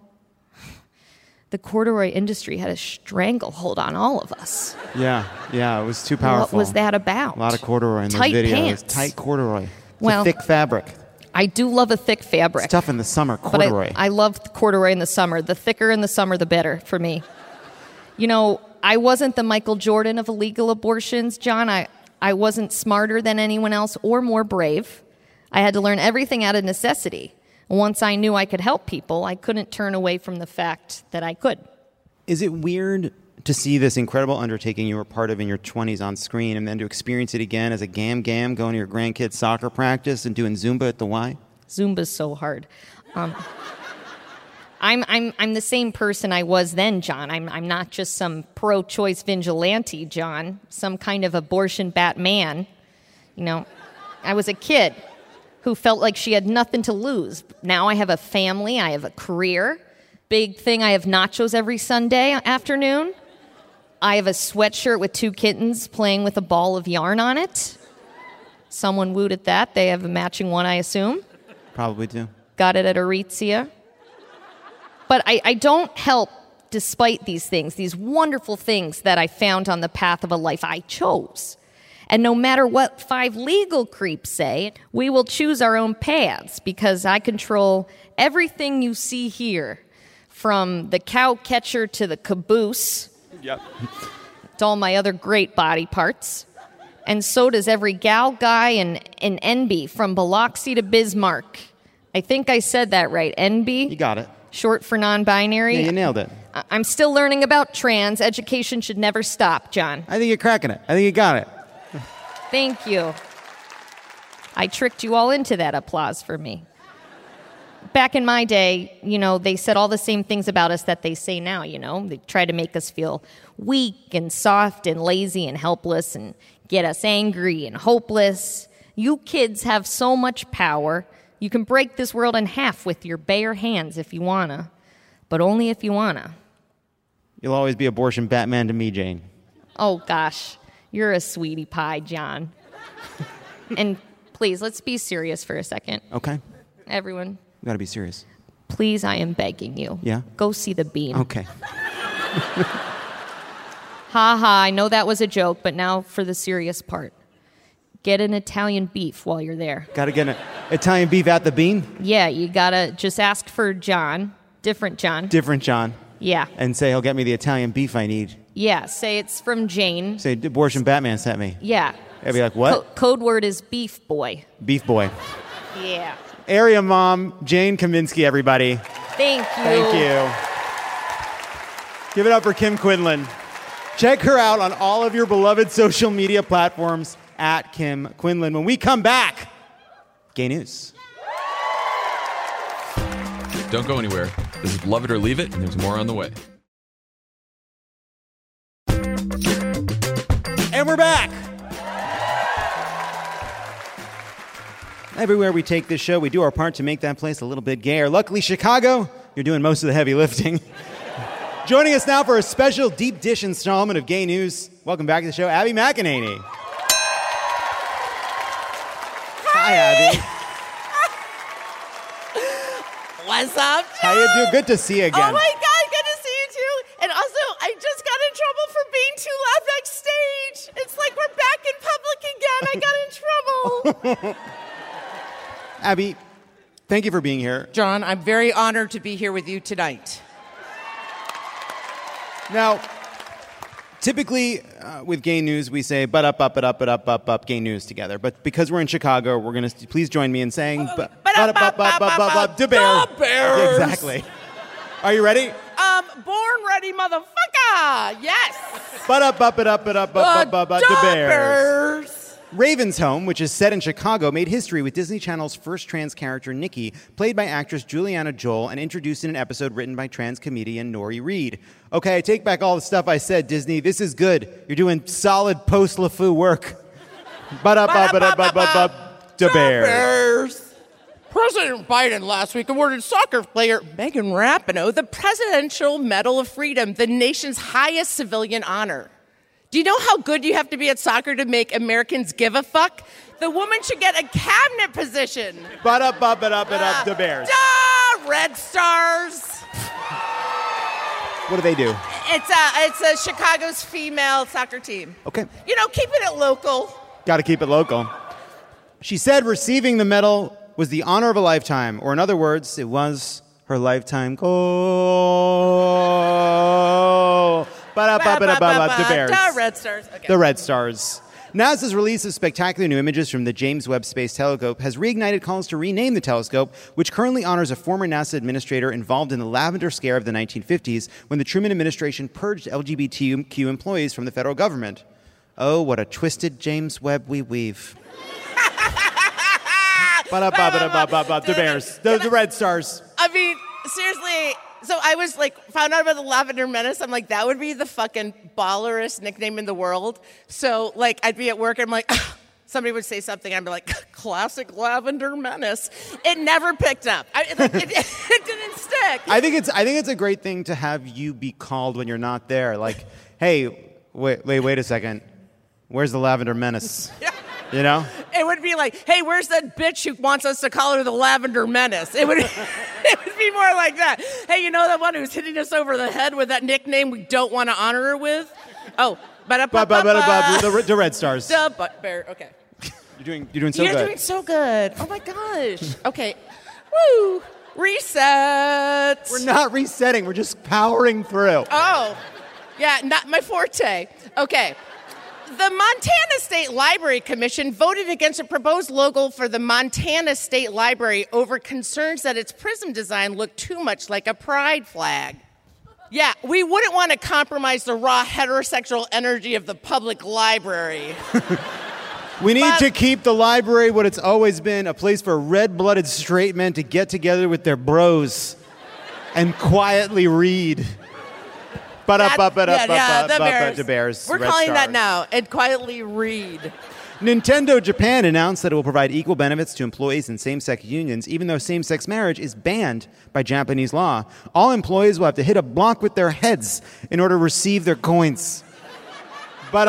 the corduroy industry had a stranglehold on all of us. Yeah, yeah, it was too powerful. What was that about? A lot of corduroy in Tight those videos. pants. Tight corduroy. It's Well, a thick fabric. I do love a thick fabric. It's tough in the summer, But corduroy. I, I love corduroy in the summer. The thicker in the summer, the better for me. You know, I wasn't the Michael Jordan of illegal abortions, John. I, I wasn't smarter than anyone else or more brave. I had to learn everything out of necessity. Once I knew I could help people, I couldn't turn away from the fact that I could. Is it weird to see this incredible undertaking you were part of in your twenties on screen and then to experience it again as a gam-gam going to your grandkids' soccer practice and doing Zumba at the Y? Zumba's so hard. Um, I'm I'm I'm the same person I was then, John. I'm I'm not just some pro-choice vigilante, John. Some kind of abortion Batman. You know, I was a kid who felt like she had nothing to lose. Now I have a family. I have a career. Big thing, I have nachos every Sunday afternoon. I have a sweatshirt with two kittens playing with a ball of yarn on it. Someone wooed at that. They have a matching one, I assume. Probably do. Got it at Aritzia. But I, I don't help despite these things, these wonderful things that I found on the path of a life I chose. And no matter what five legal creeps say, we will choose our own paths because I control everything you see here, from the cow catcher to the caboose. Yep. To all my other great body parts. And so does every gal, guy, and, and N B, from Biloxi to Bismarck. I think I said that right. N B? You got it. Short for non-binary. Yeah, you nailed it. I- I'm still learning about trans. Education should never stop, John. I think you're cracking it. I think you got it. Thank you. I tricked you all into that applause for me. Back in my day, you know, they said all the same things about us that they say now, you know. They try to make us feel weak and soft and lazy and helpless and get us angry and hopeless. You kids have so much power. You can break this world in half with your bare hands if you wanna, but only if you wanna. You'll always be abortion Batman to me, Jane. Oh, gosh. You're a sweetie pie, John. And please, let's be serious for a second. Okay. Everyone. We gotta be serious. Please, I am begging you. Yeah? Go see the Bean. Okay. Ha ha, I know that was a joke, but now for the serious part. Get an Italian beef while you're there. Gotta get an Italian beef at the Bean? Yeah, you gotta just ask for John. Different John. Different John. Yeah. And say he'll get me the Italian beef I need. Yeah, say it's from Jane. Say abortion Batman sent me. Yeah. I'd be like, what? Co- code word is beef boy. Beef boy. Yeah. Area mom, Jane Kaminsky, everybody. Thank you. Thank you. Give it up for Kim Quinlan. Check her out on all of your beloved social media platforms at Kim Quinlan. When we come back, gay news. Don't go anywhere. This is Love It or Leave It, and there's more on the way. And we're back. Everywhere we take this show, we do our part to make that place a little bit gayer. Luckily, Chicago, you're doing most of the heavy lifting. Joining us now for a special deep dish installment of Gay News. Welcome back to the show, Abby McEnany. Hi, Abby. What's up, John? How you doing? Good to see you again. Oh my God, good to see you too. And also, I just got in trouble for being too loud backstage. It's like we're back in public again. I got in trouble. Abby, thank you for being here. John, I'm very honored to be here with you tonight. Now, typically uh, with Gay News, we say "but up, up, it up, it up, up, up, Gay News" together. But because we're in Chicago, we're gonna please join me in saying "but up, up, up, up, up, up, da bear." Da bears. Exactly. Are you ready? Um, born ready, motherfucker. Yes. But up, up, it up, it up, up, up, up, up, Da da bears. bears. Raven's Home, which is set in Chicago, made history with Disney Channel's first trans character, Nikki, played by actress Juliana Joel and introduced in an episode written by trans comedian Nori Reed. Okay, I take back all the stuff I said, Disney. This is good. You're doing solid post-LeFou work. But up, up, up, up, up, up, up, da bears. Bears. President Biden last week awarded soccer player Megan Rapinoe the Presidential Medal of Freedom, the nation's highest civilian honor. Do you know how good you have to be at soccer to make Americans give a fuck? The woman should get a cabinet position. But up, up, it up, it up, da bears. Da Red Stars. What do they do? It's a, it's a Chicago's female soccer team. Okay. You know, keeping it local. Got to keep it local. She said receiving the medal was the honor of a lifetime, or in other words, it was her lifetime goal. The Bears. Da Red Stars. Okay. The Red Stars. NASA's release of spectacular new images from the James Webb Space Telescope has reignited calls to rename the telescope, which currently honors a former NASA administrator involved in the Lavender Scare of the nineteen fifties when the Truman administration purged L G B T Q employees from the federal government. Oh, what a twisted James Webb we weave. The Bears. The, the Red Stars. I mean, seriously, so I was like, found out about the Lavender Menace. I'm like, that would be the fucking ballerest nickname in the world. So, like, I'd be at work and I'm like, somebody would say something. I'd be like, classic Lavender Menace. It never picked up. I, like, it, it didn't stick. I think it's I think it's a great thing to have you be called when you're not there. Like, hey, wait, wait, wait a second. Where's the Lavender Menace? Yeah. You know? It would be like, hey, where's that bitch who wants us to call her the Lavender Menace? It would, it would be more like that. Hey, you know that one who's hitting us over the head with that nickname we don't want to honor her with? Oh, ba-da-ba-ba-ba. The, the Red Stars. The butt bear. Okay. You're doing, you're doing so You're good. You're doing so good. Oh, my gosh. Okay. Woo. Reset. We're not resetting. We're just powering through. Oh. Yeah, not my forte. Okay. The Montana State Library Commission voted against a proposed logo for the Montana State Library over concerns that its prism design looked too much like a pride flag. Yeah, we wouldn't want to compromise the raw heterosexual energy of the public library. We need but, to keep the library what it's always been, a place for red-blooded straight men to get together with their bros and quietly read. But up, up, up, up, up, up, the Bears. We're calling that now and quietly read. Nintendo Japan announced that it will provide equal benefits to employees in same-sex unions, even though same-sex marriage is banned by Japanese law. All employees will have to hit a block with their heads in order to receive their coins. But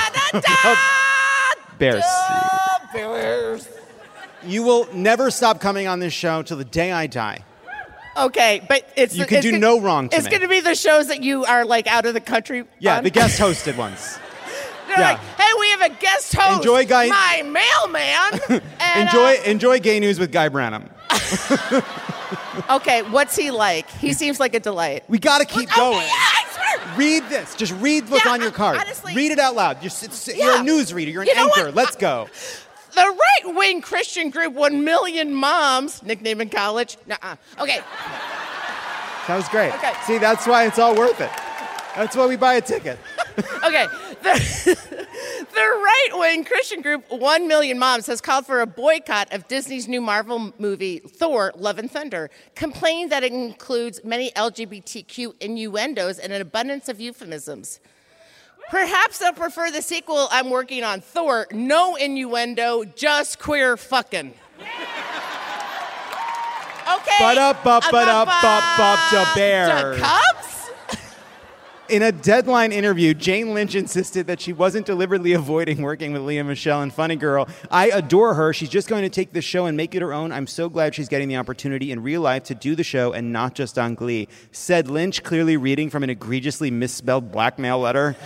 Bears. Bears. You will never stop coming on this show till the day I die. Okay, but it's You can it's do gonna, no wrong to It's me. going to be the shows that you are like out of the country. Yeah, on. the guest hosted ones. They're yeah. like, hey, we have a guest host. Enjoy Guy- My mailman. and, enjoy uh, enjoy gay news with Guy Branum. Okay, what's he like? He seems like a delight. We got to keep Okay, going. yeah, I swear. Read this. Just read what's Yeah, on your card. honestly- read it out loud. You're, it's, you're Yeah. a newsreader. You're an You know anchor. what? Let's go. The right-wing Christian group One Million Moms, nickname in college. Nuh-uh. Okay. That was great. Okay. See, that's why it's all worth it. That's why we buy a ticket. Okay. The, the right-wing Christian group One Million Moms has called for a boycott of Disney's new Marvel movie, Thor, Love and Thunder, complaining that it includes many L G B T Q innuendos and an abundance of euphemisms. Perhaps they'll prefer the sequel I'm working on, Thor, no innuendo, just queer fucking. Okay. Ba-da-ba-ba-da-ba-ba to Bears. The Cubs? In a Deadline interview, Jane Lynch insisted that she wasn't deliberately avoiding working with Lea Michele and Funny Girl. I adore her. She's just going to take this show and make it her own. I'm so glad she's getting the opportunity in real life to do the show and not just on Glee, said Lynch, clearly reading from an egregiously misspelled blackmail letter.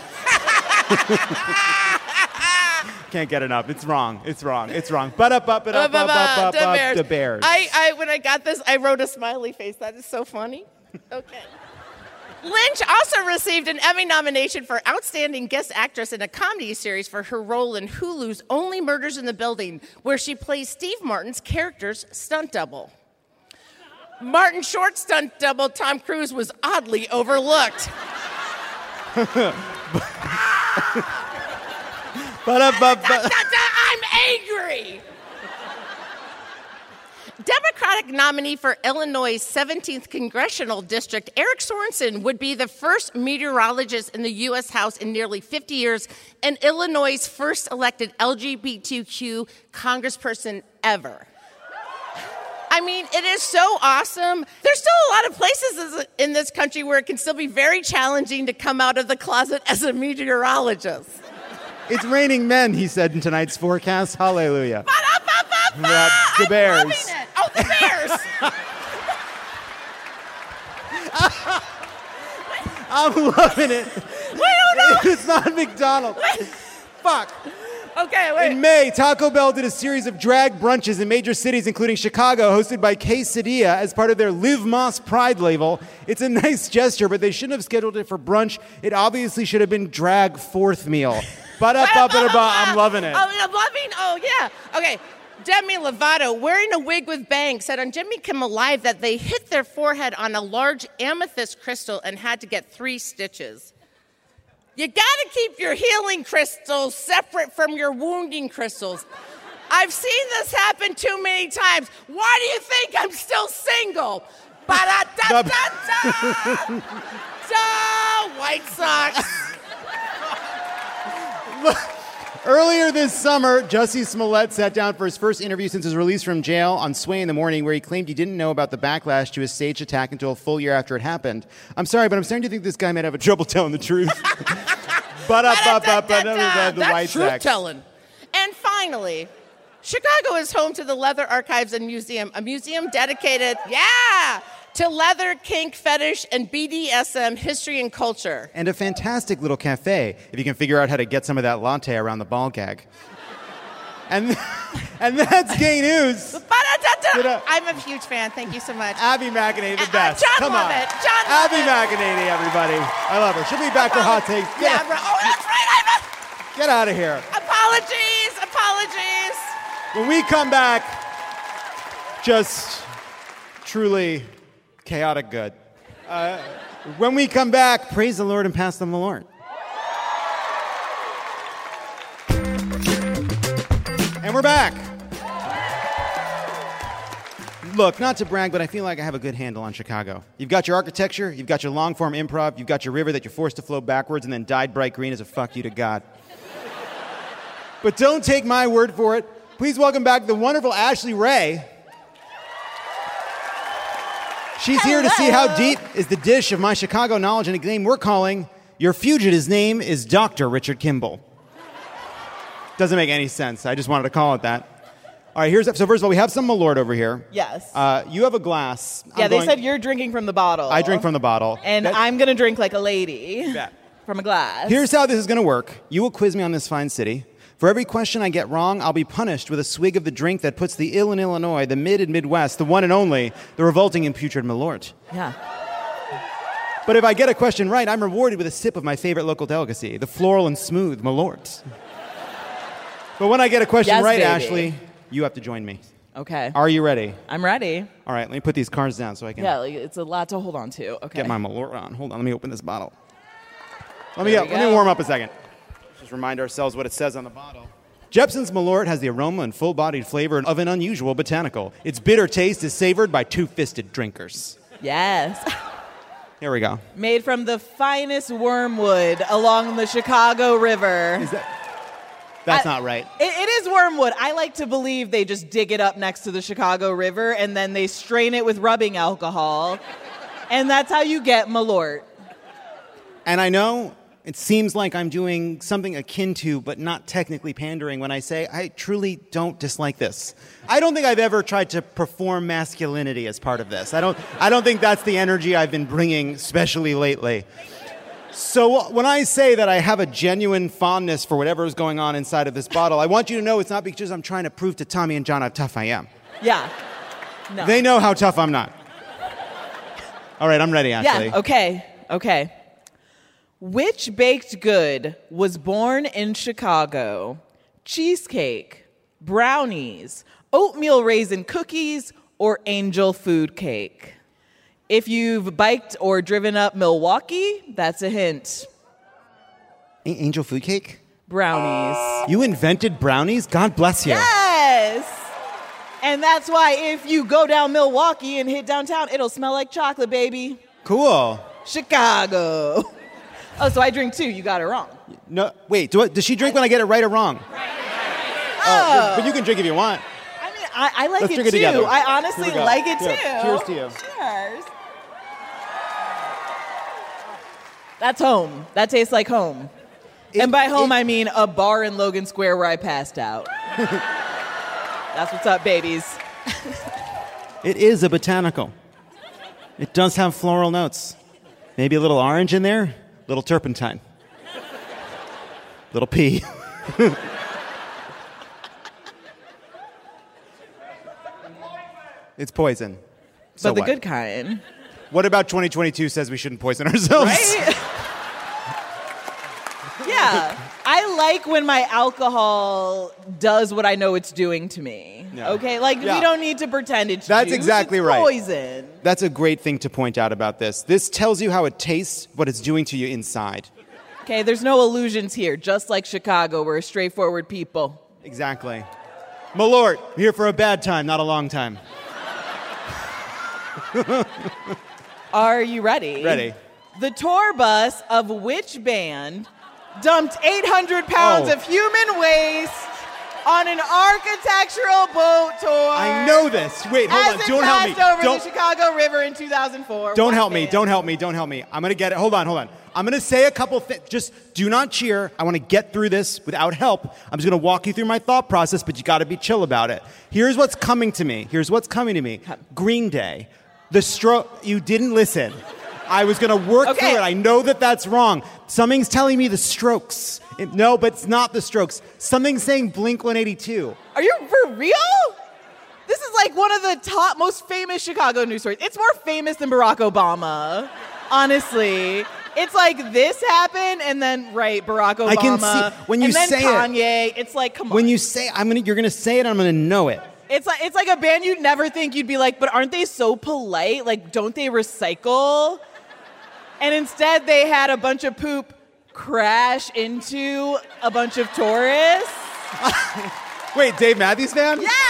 Can't get enough. It's wrong. It's wrong. It's wrong. Ba-da-ba-ba-da-ba-ba-ba-ba, the Bears. I, I, when I got this, I wrote a smiley face. That is so funny. Okay. Lynch also received an Emmy nomination for Outstanding Guest Actress in a Comedy Series for her role in Hulu's Only Murders in the Building, where she plays Steve Martin's character's stunt double. Martin Short's stunt double, Tom Cruise, was oddly overlooked. Ba-da-ba-ba. I'm angry! Democratic nominee for Illinois' seventeenth Congressional District, Eric Sorensen, would be the first meteorologist in the U S House in nearly fifty years and Illinois' first elected L G B T Q congressperson ever. I mean, it is so awesome. There's still a lot of places in this country where it can still be very challenging to come out of the closet as a meteorologist. It's raining men, he said in tonight's forecast. Hallelujah. Ba-da-ba-ba-ba! Yeah, the I'm Bears. loving it. Oh, the Bears! I'm loving it. Wait, oh no! It's not McDonald's. Fuck. Okay, wait. In May, Taco Bell did a series of drag brunches in major cities, including Chicago, hosted by Quesadilla as part of their Live Más Pride label. It's a nice gesture, but they shouldn't have scheduled it for brunch. It obviously should have been drag fourth meal. Ba-da-ba-ba-da-ba. I'm loving it. Oh, I'm loving, oh, yeah. Okay. Demi Lovato, wearing a wig with bangs, said on Jimmy Kimmel Live that they hit their forehead on a large amethyst crystal and had to get three stitches. You gotta keep your healing crystals separate from your wounding crystals. I've seen this happen too many times. Why do you think I'm still single? Ba-da-da-da-da! Da, White Sox. Earlier this summer, Jussie Smollett sat down for his first interview since his release from jail on Sway in the Morning, where he claimed he didn't know about the backlash to his staged attack until a full year after it happened. I'm sorry, but I'm starting to think this guy might have trouble telling the truth. Ba-da-ba-ba-ba-da-da-da, the White That's truth Sox. telling. And finally, Chicago is home to the Leather Archives and Museum, a museum dedicated, yeah, to leather, kink, fetish, and B D S M history and culture. And a fantastic little cafe, if you can figure out how to get some of that latte around the ball gag. And, and that's gay news. Ba-da-da-da. I'm a huge fan. Thank you so much. Abby McEnany, the Uh, best. John Come on. Lovett. John Abby Lovett. McEnany, everybody. I love her. She'll be back for Hot Takes. Yeah, Get, bro. Oh, that's right. I'm a- get out of here. Apologies. Apologies. When we come back, just truly chaotic good. Uh, when we come back, praise the Lord and pass them the Lord. And we're back. Look, not to brag, but I feel like I have a good handle on Chicago. You've got your architecture, you've got your long-form improv, you've got your river that you're forced to flow backwards and then dyed bright green as a fuck you to God. But don't take my word for it. Please welcome back the wonderful Ashley Ray. She's Hello. Here to see how deep is the dish of my Chicago knowledge in a game we're calling Your Fugitive's Name is Doctor Richard Kimball. Doesn't make any sense. I just wanted to call it that. All right, here's so first of all, we have some Malort over here. Yes. Uh, you have a glass. Yeah, I'm they going, said you're drinking from the bottle. I drink from the bottle. And that, I'm going to drink like a lady. Yeah. From a glass. Here's how this is going to work. You will quiz me on this fine city. For every question I get wrong, I'll be punished with a swig of the drink that puts the ill in Illinois, the mid and Midwest, the one and only, the revolting and putrid Malort. Yeah. But if I get a question right, I'm rewarded with a sip of my favorite local delicacy, the floral and smooth Malort. But when I get a question yes, right, baby. Ashley, you have to join me. Okay. Are you ready? I'm ready. All right, let me put these cards down so I can yeah, like, it's a lot to hold on to. Okay. Get my Malort on. Hold on, let me open this bottle. Let me, get, let me warm up a second. Just remind ourselves what it says on the bottle. Jeppson's Malort has the aroma and full-bodied flavor of an unusual botanical. Its bitter taste is savored by two-fisted drinkers. Yes. Here we go. Made from the finest wormwood along the Chicago River. Is that... That's I, not right. It, it is wormwood. I like to believe they just dig it up next to the Chicago River and then they strain it with rubbing alcohol. And that's how you get Malort. And I know it seems like I'm doing something akin to, but not technically pandering when I say I truly don't dislike this. I don't think I've ever tried to perform masculinity as part of this. I don't, I don't think that's the energy I've been bringing, especially lately. So when I say that I have a genuine fondness for whatever is going on inside of this bottle, I want you to know it's not because I'm trying to prove to Tommy and John how tough I am. Yeah. No. They know how tough I'm not. All right, I'm ready, Ashley. Yeah, okay, okay. Which baked good was born in Chicago? Cheesecake, brownies, oatmeal raisin cookies, or angel food cake? If you've biked or driven up Milwaukee, that's a hint. A- angel food cake? Brownies. You invented brownies? God bless you. Yes! And that's why if you go down Milwaukee and hit downtown, it'll smell like chocolate, baby. Cool. Chicago. Oh, so I drink too. You got it wrong. No, wait. Do I, does she drink when I get it right or wrong? Right. Oh, but you can drink if you want. I mean, I, I like Let's it drink it too. together. I honestly like it Here. too. Cheers to you. Cheers. That's home. That tastes like home. It, and by home, it, I mean a bar in Logan Square where I passed out. That's what's up, babies. It is a botanical. It does have floral notes. Maybe a little orange in there, a little turpentine, little pea. It's poison. So but the what? good kind. What about twenty twenty-two says we shouldn't poison ourselves? Right? Yeah. I like when my alcohol does what I know it's doing to me. Yeah. Okay? Like, yeah. we don't need to pretend it's That's juice. exactly it's right. poison. That's a great thing to point out about this. This tells you how it tastes, what it's doing to you inside. Okay, there's no illusions here. Just like Chicago, we're a straightforward people. Exactly. Malort, here for a bad time, not a long time. Are you ready? Ready. The tour bus of which band dumped eight hundred pounds oh. of human waste on an architectural boat tour? I know this. Wait, hold as on. Don't help me. It passed over Don't, the Chicago River in two thousand four. Don't What help me. band? Don't help me. Don't help me. I'm going to get it. Hold on. Hold on. I'm going to say a couple things. Just do not cheer. I want to get through this without help. I'm just going to walk you through my thought process, but you got to be chill about it. Here's what's coming to me. Here's what's coming to me. Green Day. The stroke. You didn't listen. I was going to work okay. through it. I know that that's wrong. Something's telling me the Strokes. It, no, but it's not the Strokes. Something's saying Blink one eighty-two. Are you for real? This is like one of the top, most famous Chicago news stories. It's more famous than Barack Obama, honestly. It's like this happened, and then right, Barack Obama. I can see when you and then say Kanye. it. It's like, come on. When you say, I'm gonna, you're gonna say it. I'm gonna know it. It's like it's like a band you'd never think you'd be like, but aren't they so polite? Like, don't they recycle? And instead, they had a bunch of poop crash into a bunch of tourists. Wait, Dave Matthews Band? Yeah!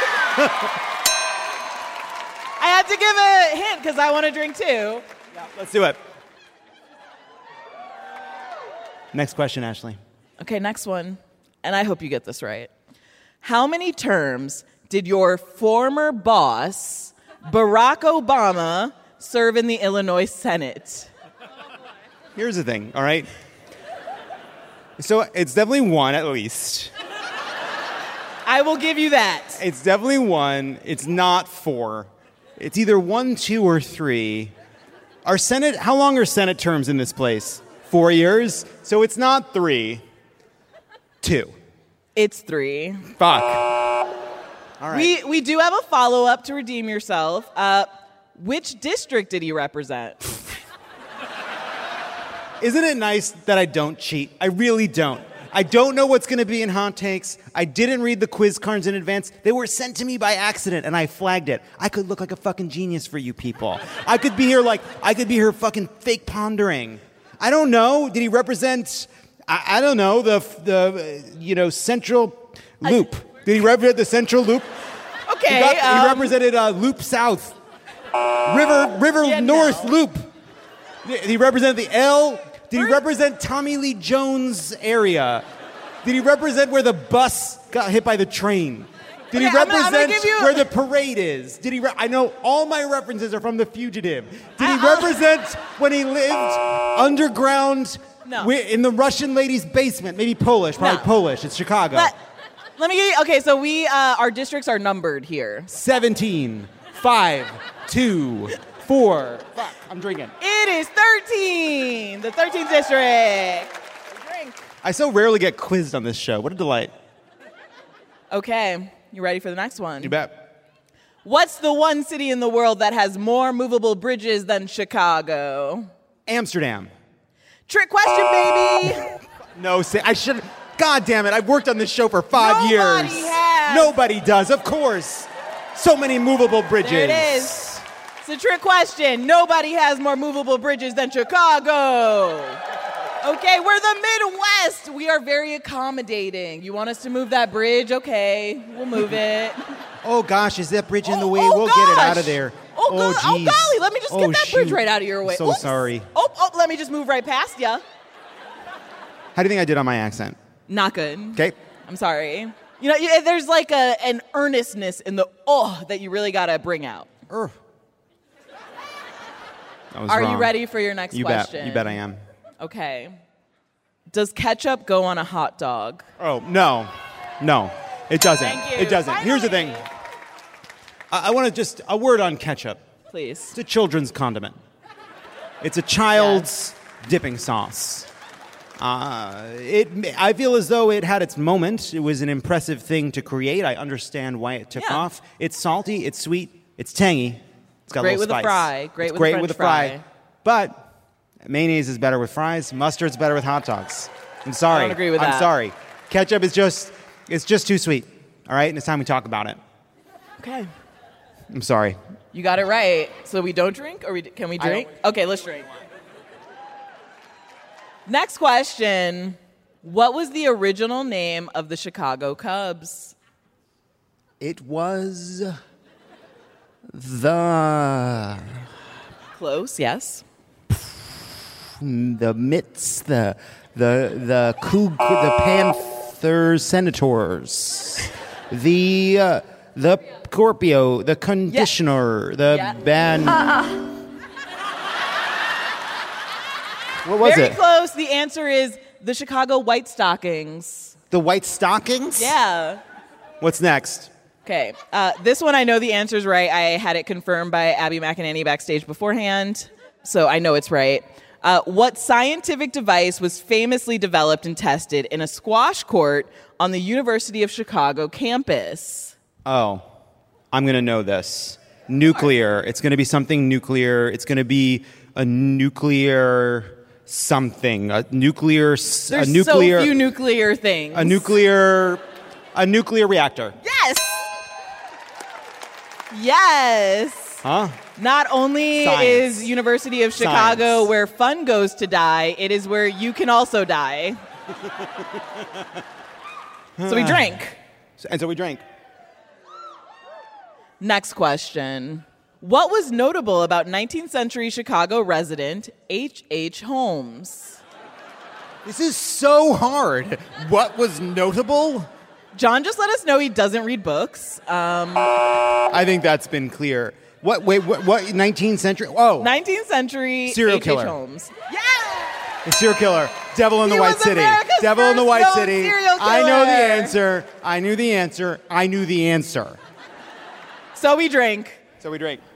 I had to give a hint because I want to drink too. Yeah, let's do it. Next question, Ashley. Okay, next one. and I hope you get this right. How many terms did your former boss, Barack Obama, serve in the Illinois Senate? Here's the thing, all right? So it's definitely one at least. I will give you that. It's definitely one. It's not four. It's either one, two, or three. Our Senate, how long are Senate terms in this place? Four years? So it's not three. Two. It's three. Fuck. All right. We, we do have a follow-up to redeem yourself. Uh, which district did he represent? Isn't it nice that I don't cheat? I really don't. I don't know what's going to be in hot takes. I didn't read the quiz cards in advance. They were sent to me by accident, and I flagged it. I could look like a fucking genius for you people. I could be here like, I could be here fucking fake pondering. I don't know. Did he represent, I, I don't know, the, the uh, you know, Central Loop? Did he represent the Central Loop? Okay. He, got, um, he represented uh, Loop South. River, River yeah, North no. Loop. Did he represent the L? Did he represent Tommy Lee Jones area? Did he represent where the bus got hit by the train? Did Okay, he I'm gonna- I'm gonna represent give you- where the parade is? Did he? Re- I know all my references are from The Fugitive. Did he I- I'll- represent when he lived underground No. wi- in the Russian lady's basement? Maybe Polish, probably No. Polish. It's Chicago. Let, let me give you, okay, so we, uh, our districts are numbered here. seventeen, five, two, four. Fuck, I'm drinking. It is thirteen, the thirteenth district. Drink. I so rarely get quizzed on this show. What a delight. Okay, you ready for the next one? You bet. What's the one city in the world that has more movable bridges than Chicago? Amsterdam. Trick question, baby. No, say I should. God damn it! I've worked on this show for five Nobody years. has. Nobody does, of course. So many movable bridges. There it is. It's a trick question. Nobody has more movable bridges than Chicago. Okay, we're the Midwest. We are very accommodating. You want us to move that bridge? Okay, we'll move it. Oh gosh, is that bridge in the way? Oh, we'll get it out gosh. of there. Oh, oh go- oh, geez. golly, let me just Oh, get that bridge shoot. right out of your way. So Oops. sorry. Oh, oh, let me just move right past you. How do you think I did on my accent? Not good. Okay. I'm sorry. You know, you- there's like a an earnestness in the oh that you really gotta bring out. Ugh. That was Are wrong. you ready for your next you question? bet. You bet I am. Okay. Does ketchup go on a hot dog? Oh no, no, it doesn't. Thank you. It doesn't. Here's the thing. I, I want to just a word on ketchup. Please. It's a children's condiment. It's a child's dipping sauce. Uh, it. I feel as though it had its moment. It was an impressive thing to create. I understand why it took Yeah. off. It's salty. It's sweet. It's tangy. It's got Great a with little a spice. fry. Great it's with a great French with a fry. fry. But mayonnaise is better with fries. Mustard's better with hot dogs. I'm sorry. I don't agree with I'm that. sorry. Ketchup is just. It's just too sweet. All right, and it's time we talk about it. Okay. I'm sorry. You got it right. So we don't drink, or we can we I don't- drink? Okay, let's drink. Next question. What was the original name of the Chicago Cubs? It was the Close, yes. the Mits, the the the Coug, the Panthers Senators, the uh, the Scorpio, the Conditioner, the Yeah. band. What was Very it? close. The answer is the Chicago White Stockings. The White Stockings? Yeah. What's next? Okay. Uh, this one I know the answer's right. I had it confirmed by Abby McEnany backstage beforehand, so I know it's right. Uh, what scientific device was famously developed and tested in a squash court on the University of Chicago campus? Oh, I'm going to know this. Nuclear. It's going to be something nuclear. It's going to be a nuclear something. A nuclear. s- There's a nuclear. so few nuclear things. a nuclear. A nuclear reactor. Yes. Yes. Huh? Not only Science. is University of Chicago Science. where fun goes to die, it is where you can also die. So we drink. And so we drank. Next question. What was notable about nineteenth century Chicago resident H H. Holmes? This is so hard. What was notable? John just let us know he doesn't read books. Um, I think that's been clear. What? Wait. What? what nineteenth century? Oh, nineteenth century serial H H. killer. Holmes. Yeah. The serial killer. Devil in the He White was City. America's Devil in the first White known City. serial I know the killer. answer. I knew the answer. I knew the answer. So we drink. So we drink.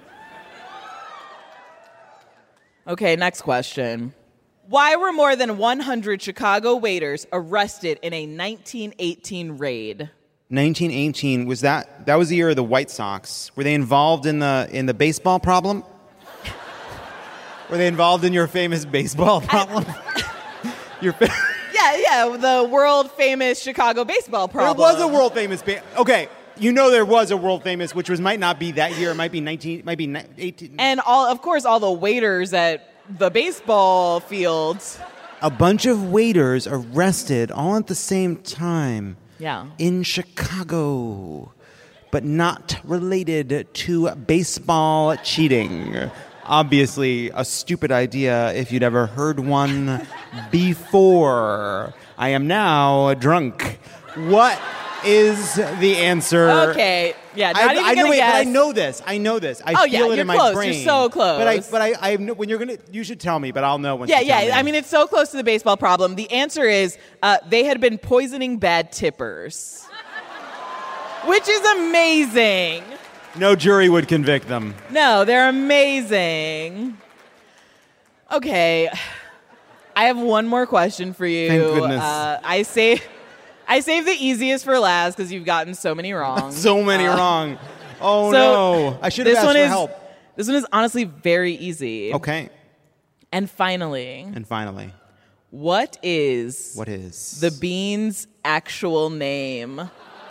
Okay, next question. Why were more than one hundred Chicago waiters arrested in a nineteen eighteen raid? nineteen eighteen was that? That was the year of the White Sox. Were they involved in the in the baseball problem? Were they involved in your famous baseball problem? your fa- Yeah, yeah, the world famous Chicago baseball problem. There was a world famous. Ba- okay, you know there was a world famous, which was might not be that year. It might be nineteen. Might be ni- eighteen. And all, of course, all the waiters at the baseball fields. A bunch of waiters arrested all at the same time. Yeah. In Chicago, but not related to baseball cheating. Obviously, a stupid idea if you'd ever heard one before. I am now drunk. What is the answer? Okay, yeah, not I, even I know, gonna wait, guess. but I know this. I know this. I Oh, feel yeah, it you're in my close. brain. You're so close. But I, but I, I know when you're gonna. You should tell me, but I'll know when. Yeah, you tell me. yeah. I mean, it's so close to the baseball problem. The answer is uh, they had been poisoning bad tippers, which is amazing. No jury would convict them. No, they're amazing. Okay, I have one more question for you. Thank goodness. Uh, I say, I saved the easiest for last because you've gotten so many wrong. So many Uh, wrong. Oh so no! I should have this asked one for is, help. This one is honestly very easy. Okay. And finally, And finally, what is what is the bean's actual name?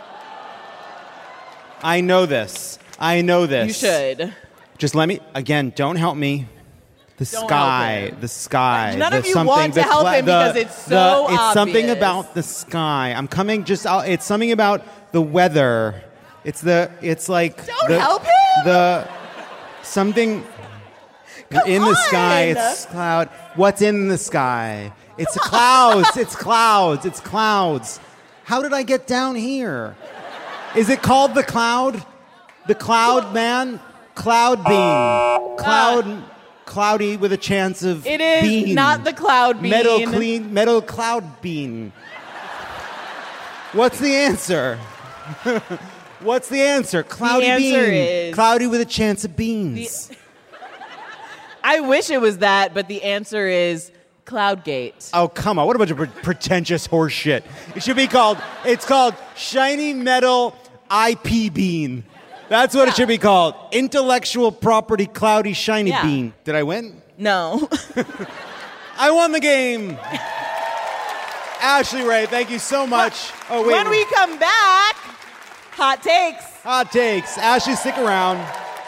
I know this. I know this. You should. Just let me again. Don't help me. The Don't sky. help him. The sky. None the of you something, want to the help cla- him the- because it's the- so It's something obvious. about the sky. I'm coming. Just. I'll, it's something about the weather. It's the. It's like. Don't the, help him. The something. Come in the sky. on. It's cloud. What's in the sky? It's clouds. It's clouds. It's clouds. How did I get down here? Is it called the cloud? The cloud man? Cloud bean. Cloud, cloudy with a chance of It is bean. not the cloud bean. Metal clean, metal cloud bean. What's the answer? What's the answer? Cloudy answer bean. is- Cloudy with a chance of beans. I wish it was that, but the answer is Cloudgate. Oh, come on. What a bunch of pre- pretentious horse shit. It should be called, it's called Shiny Metal I P Bean. That's what it should be called. Intellectual Property Cloudy Shiny Yeah. Bean. Did I win? No. I won the game. Ashley Ray, thank you so much. Oh, wait. When we come back, hot takes. Hot takes. Ashley, stick around.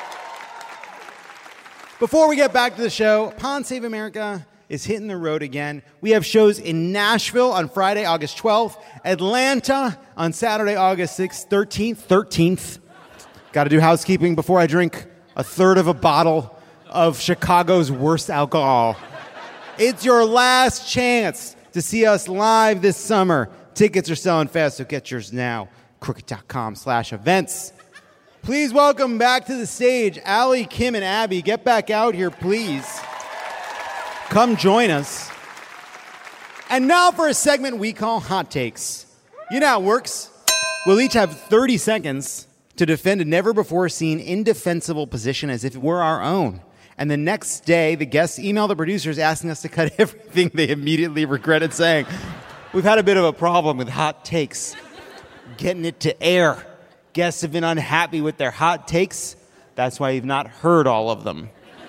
Before we get back to the show, Pond Save America is hitting the road again. We have shows in Nashville on Friday, August twelfth, Atlanta on Saturday, August sixth, thirteenth, thirteenth. Got to do housekeeping before I drink a third of a bottle of Chicago's worst alcohol. It's your last chance to see us live this summer. Tickets are selling fast, so get yours now. Crooked.com slash events. Please welcome back to the stage Allie, Kim, and Abby. Get back out here, please. Come join us. And now for a segment we call Hot Takes. You know how it works. We'll each have thirty seconds to defend a never-before-seen indefensible position as if it were our own. And the next day, the guests email the producers asking us to cut everything they immediately regretted saying. We've had a bit of a problem with hot takes, getting it to air. Guests have been unhappy with their hot takes. That's why you've not heard all of them.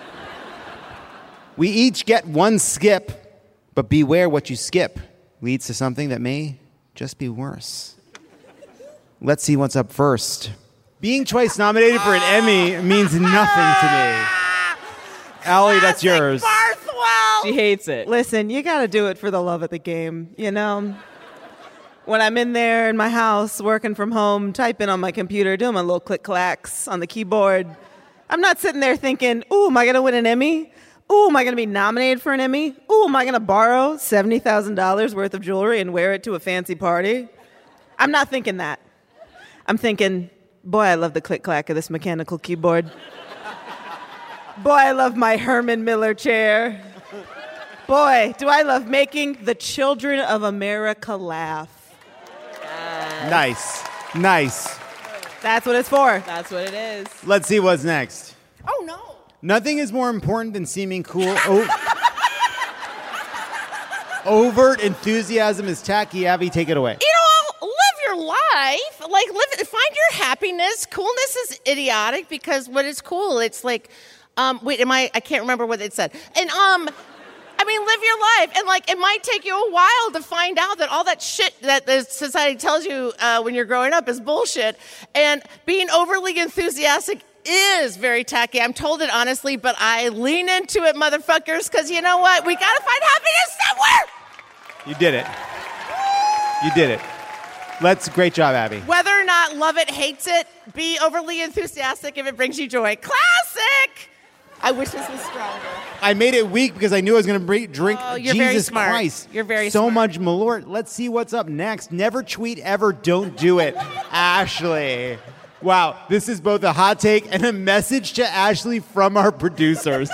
We each get one skip, but beware what you skip. Leads to something that may just be worse. Let's see what's up first. Being twice nominated for an Emmy means nothing to me. Allie, that's yours. She hates it. Listen, you got to do it for the love of the game, you know? When I'm in there in my house, working from home, typing on my computer, doing my little click-clacks on the keyboard, I'm not sitting there thinking, ooh, am I going to win an Emmy? Ooh, am I going to be nominated for an Emmy? Ooh, am I going to borrow seventy thousand dollars worth of jewelry and wear it to a fancy party? I'm not thinking that. I'm thinking, boy, I love the click-clack of this mechanical keyboard. Boy, I love my Herman Miller chair. Boy, do I love making the children of America laugh. Yes. Nice. Nice. That's what it's for. That's what it is. Let's see what's next. Oh, no. Nothing is more important than seeming cool. Oh. Overt enthusiasm is tacky. Abby, take it away. You know, live your life. Like, live. Find your happiness. Coolness is idiotic because when it's cool, it's like, um, wait, am I, I can't remember what it said. And, um... I mean, live your life. And, like, it might take you a while to find out that all that shit that the society tells you uh, when you're growing up is bullshit. And being overly enthusiastic is very tacky. I'm told it honestly, but I lean into it, motherfuckers, because you know what? We got to find happiness somewhere. You did it. You did it. Let's, great job, Abby. Whether or not love it, hates it, be overly enthusiastic if it brings you joy. Classic! I wish this was stronger. I made it weak because I knew I was going to drink. Oh, you're Jesus very smart. Christ. You're very so smart. much Malort. Let's see what's up next. Never tweet ever. Don't do it. Ashley. Wow. This is both a hot take and a message to Ashley from our producers.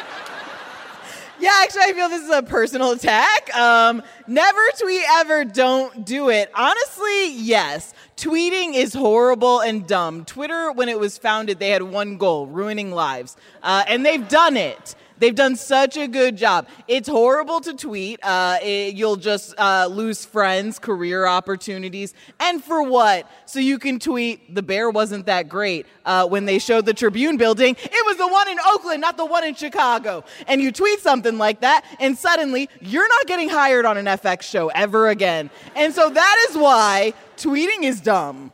Yeah, actually, I feel this is a personal attack. Um, never tweet ever, don't do it. Honestly, yes. Tweeting is horrible and dumb. Twitter, when it was founded, they had one goal, ruining lives. Uh, and they've done it. They've done such a good job. It's horrible to tweet. Uh, it, you'll just uh, lose friends, career opportunities. And for what? So you can tweet, the bear wasn't that great. Uh, when they showed the Tribune building, it was the one in Oakland, not the one in Chicago. And you tweet something like that, and suddenly you're not getting hired on an F X show ever again. And so that is why tweeting is dumb.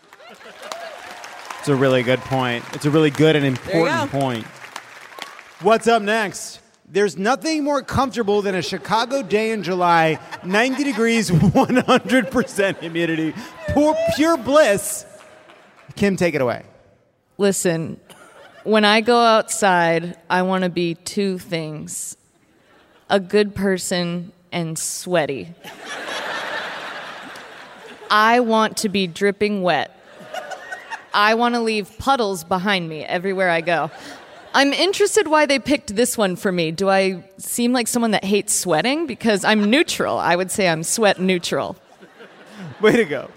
It's a really good point. It's a really good and important point. What's up next? There's nothing more comfortable than a Chicago day in July, ninety degrees, one hundred percent humidity, pure, pure bliss. Kim, take it away. Listen, when I go outside, I want to be two things: a good person and sweaty. I want to be dripping wet. I want to leave puddles behind me everywhere I go. I'm interested why they picked this one for me. Do I seem like someone that hates sweating? Because I'm neutral. I would say I'm sweat neutral. Way to go.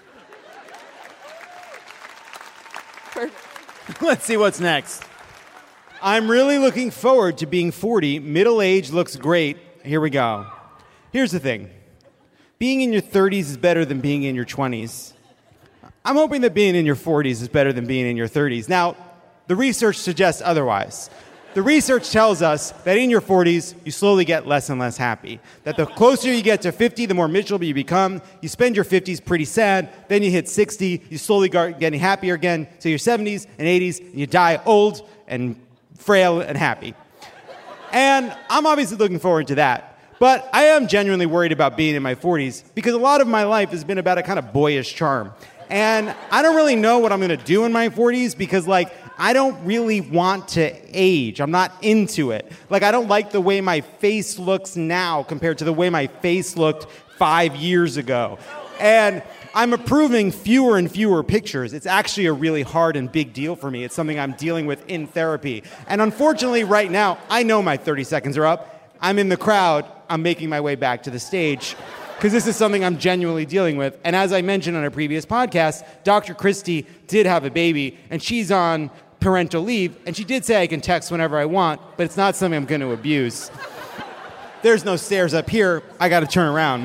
Let's see what's next. I'm really looking forward to being forty. Middle age looks great. Here we go. Here's the thing. Being in your thirties is better than being in your twenties. I'm hoping that being in your forties is better than being in your thirties. Now, the research suggests otherwise. The research tells us that in your forties, you slowly get less and less happy. That the closer you get to fifty, the more miserable you become. You spend your fifties pretty sad. Then you hit sixty, you slowly start getting happier again. So your seventies and eighties, and you die old and frail and happy. And I'm obviously looking forward to that. But I am genuinely worried about being in my forties because a lot of my life has been about a kind of boyish charm. And I don't really know what I'm going to do in my forties because, like, I don't really want to age. I'm not into it. Like, I don't like the way my face looks now compared to the way my face looked five years ago. And I'm approving fewer and fewer pictures. It's actually a really hard and big deal for me. It's something I'm dealing with in therapy. And unfortunately, right now, I know my thirty seconds are up. I'm in the crowd. I'm making my way back to the stage because this is something I'm genuinely dealing with. And as I mentioned on a previous podcast, Doctor Christie did have a baby, and she's on parental leave, and she did say I can text whenever I want, but it's not something I'm going to abuse. There's no stairs up here. I got to turn around.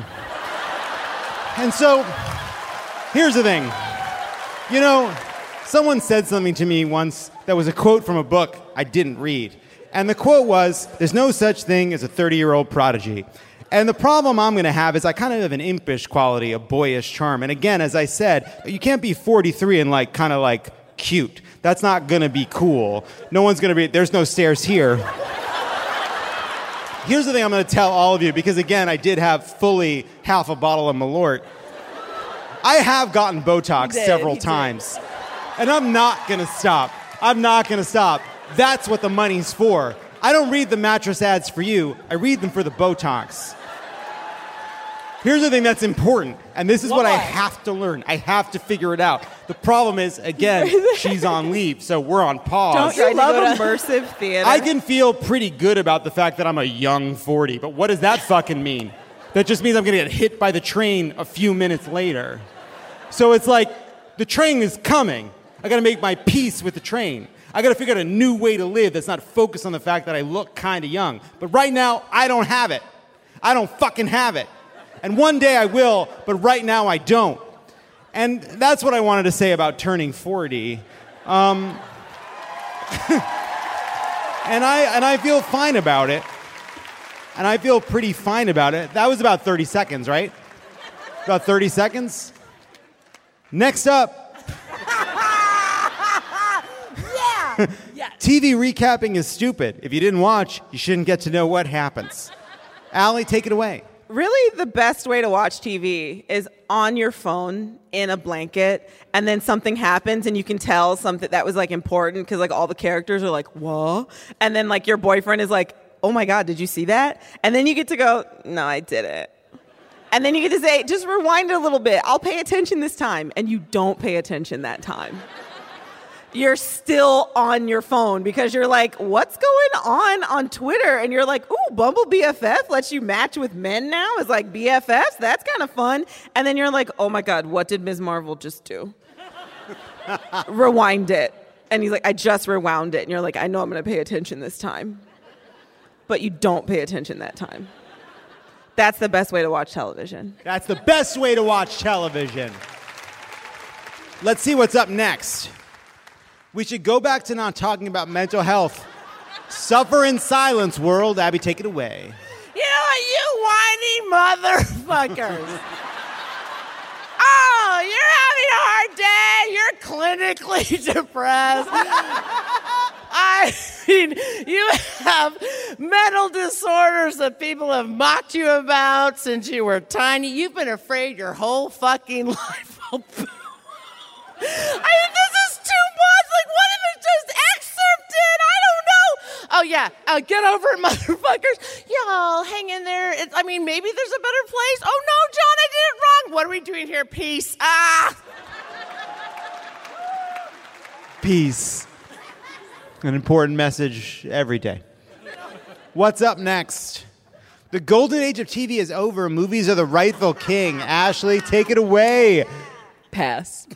And so, here's the thing. You know, someone said something to me once that was a quote from a book I didn't read. And the quote was, there's no such thing as a thirty-year-old prodigy. And the problem I'm going to have is I kind of have an impish quality, a boyish charm. And again, as I said, you can't be forty-three and like kind of like cute. That's not going to be cool. No one's going to be, there's no stairs here. Here's the thing I'm going to tell all of you, because again, I did have fully half a bottle of Malort. I have gotten Botox did, several he times. did. And I'm not going to stop. I'm not going to stop. That's what the money's for. I don't read the mattress ads for you. I read them for the Botox. Here's the thing that's important, and this is what, what I have to learn. I have to figure it out. The problem is, again, she's on leave, so we're on pause. Don't you love immersive theater? I can feel pretty good about the fact that I'm a young forty, but what does that fucking mean? That just means I'm going to get hit by the train a few minutes later. So it's like, the train is coming. I got to make my peace with the train. I got to figure out a new way to live that's not focused on the fact that I look kind of young. But right now, I don't have it. I don't fucking have it. And one day I will, but right now I don't. And that's what I wanted to say about turning forty. Um, and I and I feel fine about it. And I feel pretty fine about it. That was about thirty seconds, right? About thirty seconds? Next up. Yeah. Yeah. T V recapping is stupid. If you didn't watch, you shouldn't get to know what happens. Allie, take it away. Really, the best way to watch T V is on your phone in a blanket, and then something happens, and you can tell something that was like important because like all the characters are like, "What?" And then like your boyfriend is like, "Oh my God, did you see that?" And then you get to go, "No, I didn't." And then you get to say, "Just rewind it a little bit. I'll pay attention this time," and you don't pay attention that time. You're still on your phone because you're like, what's going on on Twitter? And you're like, ooh, Bumble B F F lets you match with men now? It's like B F Fs? That's kind of fun. And then you're like, oh my God, what did Miz Marvel just do? Rewind it. And he's like, I just rewound it. And you're like, I know I'm going to pay attention this time. But you don't pay attention that time. That's the best way to watch television. That's the best way to watch television. Let's see what's up next. We should go back to not talking about mental health. Suffer in silence, world. Abby, take it away. You know what, you whiny motherfuckers. Oh, you're having a hard day. You're clinically depressed. I mean, you have mental disorders that people have mocked you about since you were tiny. You've been afraid your whole fucking life. I mean, this is too much. Like, what if it's just excerpted? I don't know. Oh, yeah. Uh, get over it, motherfuckers. Y'all, hang in there. It's, I mean, maybe there's a better place. Oh, no, John, I did it wrong. What are we doing here? Peace. Ah. Peace. An important message every day. What's up next? The golden age of T V is over. Movies are the rightful king. Ashley, take it away. Pass.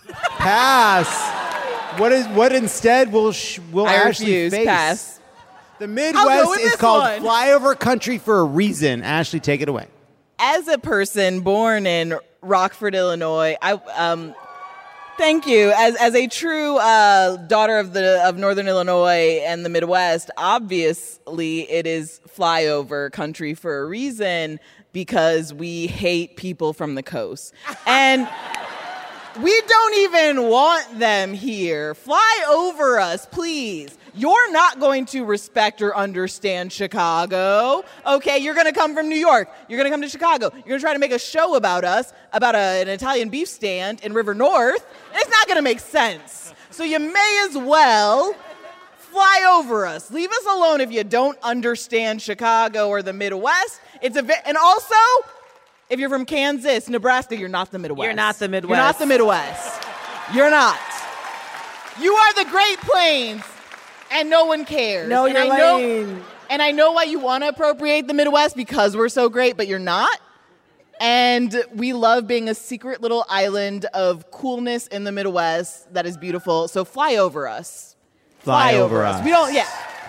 Pass. What is what instead will sh- will I Ashley refuse. face? Pass. The I'll go Midwest with is this called one. flyover country for a reason. Ashley, take it away. As a person born in Rockford, Illinois, I um, thank you. As as a true uh, daughter of the of Northern Illinois and the Midwest, obviously it is flyover country for a reason because we hate people from the coast and. We don't even want them here. Fly over us, please. You're not going to respect or understand Chicago. Okay, you're going to come from New York. You're going to come to Chicago. You're going to try to make a show about us, about a, an Italian beef stand in River North. It's not going to make sense. So you may as well fly over us. Leave us alone if you don't understand Chicago or the Midwest. It's a ve- and also... If you're from Kansas, Nebraska, you're not the Midwest. You're not the Midwest. You're not the Midwest. You're not. You are the Great Plains, and no one cares. No, and you're I know, lame. And I know why you want to appropriate the Midwest because we're so great, but you're not. And we love being a secret little island of coolness in the Midwest that is beautiful. So fly over us. Fly, fly over us. us. We don't, yeah.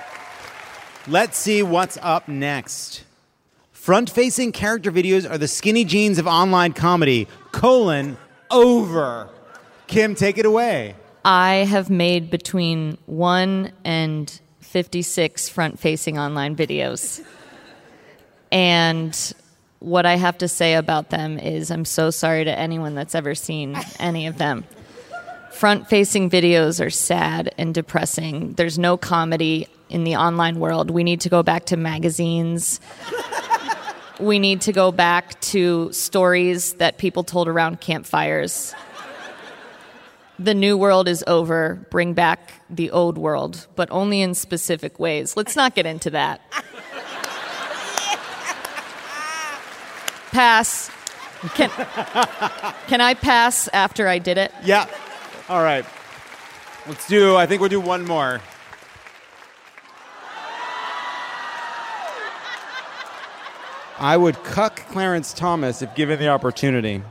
Let's see what's up next. Front-facing character videos are the skinny jeans of online comedy, colon, over. Kim, take it away. I have made between one and fifty-six front-facing online videos. And what I have to say about them is I'm so sorry to anyone that's ever seen any of them. Front-facing videos are sad and depressing. There's no comedy in the online world. We need to go back to magazines. We need to go back to stories that people told around campfires. The new world is over. Bring back the old world, but only in specific ways. Let's not get into that. Pass. Can, can I pass after I did it? Yeah. All right. Let's do, I think we'll do one more. I would cuck Clarence Thomas if given the opportunity.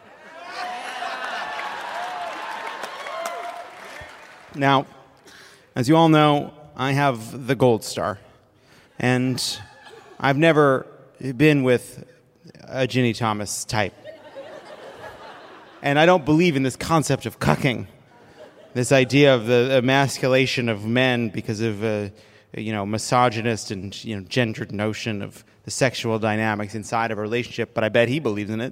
Now, as you all know, I have the Gold Star. And I've never been with a Ginny Thomas type. And I don't believe in this concept of cucking. This idea of the emasculation of men because of a, you know, misogynist and, you know, gendered notion of the sexual dynamics inside of a relationship, but I bet he believes in it.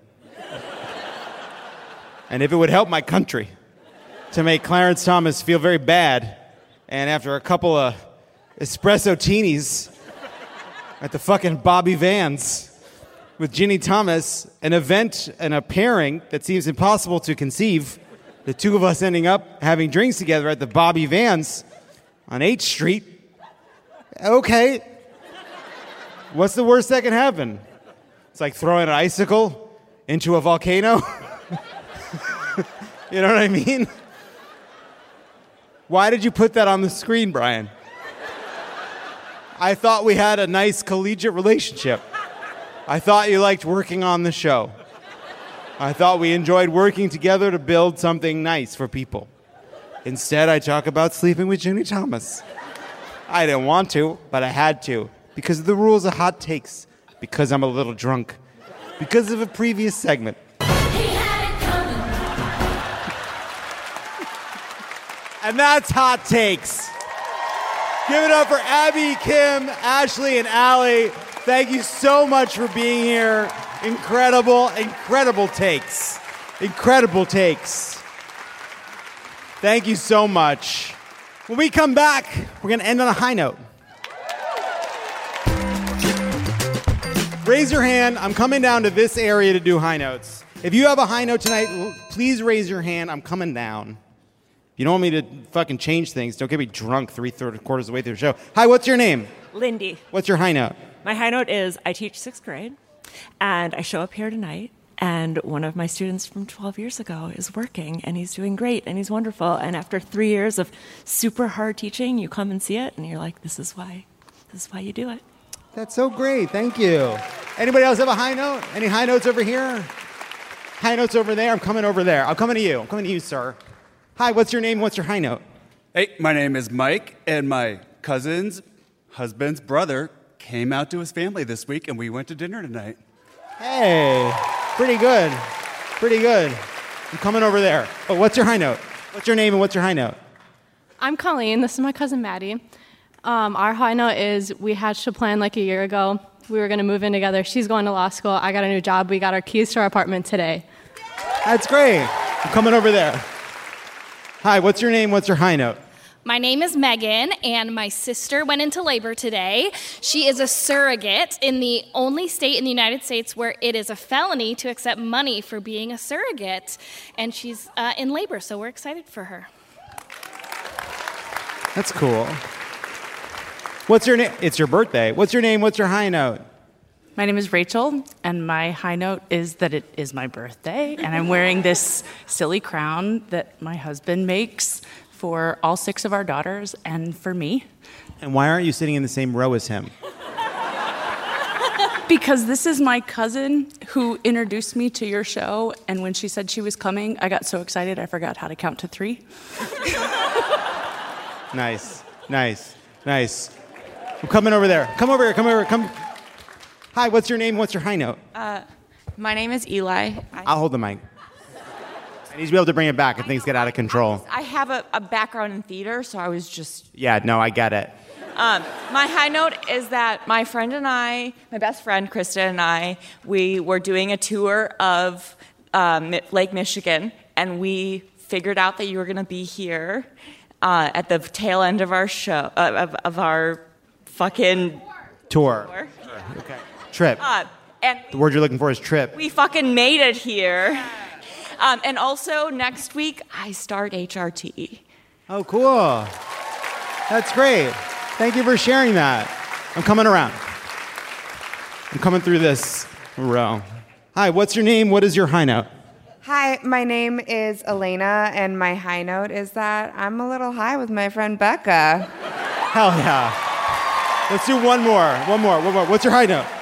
And if it would help my country to make Clarence Thomas feel very bad, and after a couple of espresso teenies at the fucking Bobby Vans with Ginny Thomas, an event and a pairing that seems impossible to conceive, the two of us ending up having drinks together at the Bobby Vans on eighth Street, okay. What's the worst that can happen? It's like throwing an icicle into a volcano. You know what I mean? Why did you put that on the screen, Brian? I thought we had a nice collegiate relationship. I thought you liked working on the show. I thought we enjoyed working together to build something nice for people. Instead, I talk about sleeping with Ginny Thomas. I didn't want to, but I had to. Because of the rules of hot takes. Because I'm a little drunk. Because of a previous segment. And that's Hot Takes. Give it up for Abby, Kim, Ashley, and Allie. Thank you so much for being here. Incredible, incredible takes. Incredible takes. Thank you so much. When we come back, we're going to end on a high note. Raise your hand. I'm coming down to this area to do high notes. If you have a high note tonight, please raise your hand. I'm coming down. You don't want me to fucking change things. Don't get me drunk three third quarters of the way through the show. Hi, what's your name? Lindy. What's your high note? My high note is I teach sixth grade, and I show up here tonight, and one of my students from twelve years ago is working, and he's doing great, and he's wonderful. And after three years of super hard teaching, you come and see it, and you're like, this is why, this is why you do it. That's so great. Thank you. Anybody else have a high note? Any high notes over here? High notes over there? I'm coming over there. I'm coming to you. I'm coming to you, sir. Hi, what's your name? What's your high note? Hey, my name is Mike, and my cousin's husband's brother came out to his family this week, and we went to dinner tonight. Hey, pretty good. Pretty good. I'm coming over there. Oh, what's your high note? What's your name and what's your high note? I'm Colleen. This is my cousin Maddie. Um, our high note is we hatched a plan like a year ago. We were going to move in together. She's going to law school. I got a new job. We got our keys to our apartment today. That's great. I'm coming over there. Hi, what's your name? What's your high note? My name is Megan, and my sister went into labor today. She is a surrogate in the only state in the United States where it is a felony to accept money for being a surrogate. And she's uh, in labor, so we're excited for her. That's cool. What's your name? It's your birthday. What's your name? What's your high note? My name is Rachel, and my high note is that it is my birthday, and I'm wearing this silly crown that my husband makes for all six of our daughters and for me. And why aren't you sitting in the same row as him? Because this is my cousin who introduced me to your show, and when she said she was coming, I got so excited I forgot how to count to three. Nice, nice, nice. I'm coming over there. Come over here, come over here, come. Hi, what's your name? What's your high note? Uh, my name is Eli. I, I'll hold the mic. I need to be able to bring it back if things get out of control. I have a, a background in theater, so I was just... Yeah, no, I get it. Um, my high note is that my friend and I, my best friend, Krista, and I, we were doing a tour of um, Lake Michigan, and we figured out that you were going to be here uh, at the tail end of our show, uh, of, of our fucking... Tour. tour. Okay. Trip. Uh, and The word you're looking for is trip. we fucking made it here. Um, and also, next week, I start H R T. Oh, cool. That's great. Thank you for sharing that. I'm coming around. I'm coming through this row. Hi, what's your name? What is your high note? Hi, my name is Elena, and my high note is that I'm a little high with my friend Becca. Hell yeah. Let's do one more. One more. One more. What's your high note?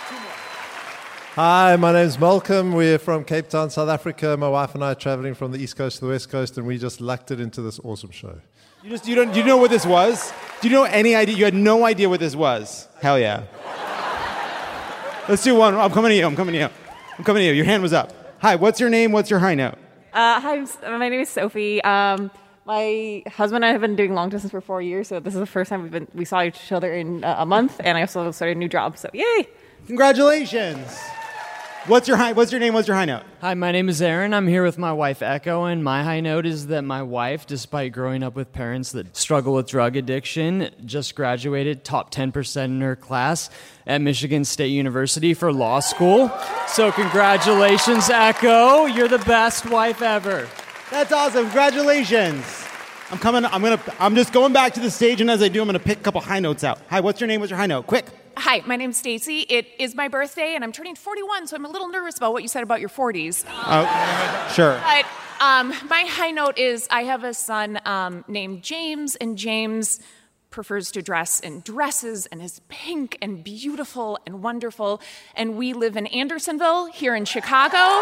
Hi, my name's Malcolm. We're from Cape Town, South Africa. My wife and I are traveling from the East Coast to the West Coast, and we just lucked it into this awesome show. You just you don't do you know what this was? Do you know any idea? You had no idea what this was. Hell yeah. Let's do one. I'm coming to you. I'm coming to you. I'm coming to you. Your hand was up. Hi, what's your name? What's your high note? Uh, hi, I'm, my name is Sophie. Um, my husband and I have been doing long distance for four years, so this is the first time we've been we saw each other in uh, a month, and I also started a new job. So yay! Congratulations. What's your high? What's your name? What's your high note? Hi, my name is Aaron. I'm here with my wife Echo, and my high note is that my wife, despite growing up with parents that struggle with drug addiction, just graduated top ten percent in her class at Michigan State University for law school. So congratulations, Echo. You're the best wife ever. That's awesome. Congratulations. I'm coming. I'm gonna. I'm just going back to the stage, and as I do, I'm gonna pick a couple high notes out. Hi, what's your name? What's your high note? Quick. Hi, my name's Stacy. It is my birthday, and I'm turning forty-one, so I'm a little nervous about what you said about your forties. Oh, sure. But um, my high note is I have a son um, named James, and James prefers to dress in dresses and is pink and beautiful and wonderful. And we live in Andersonville here in Chicago.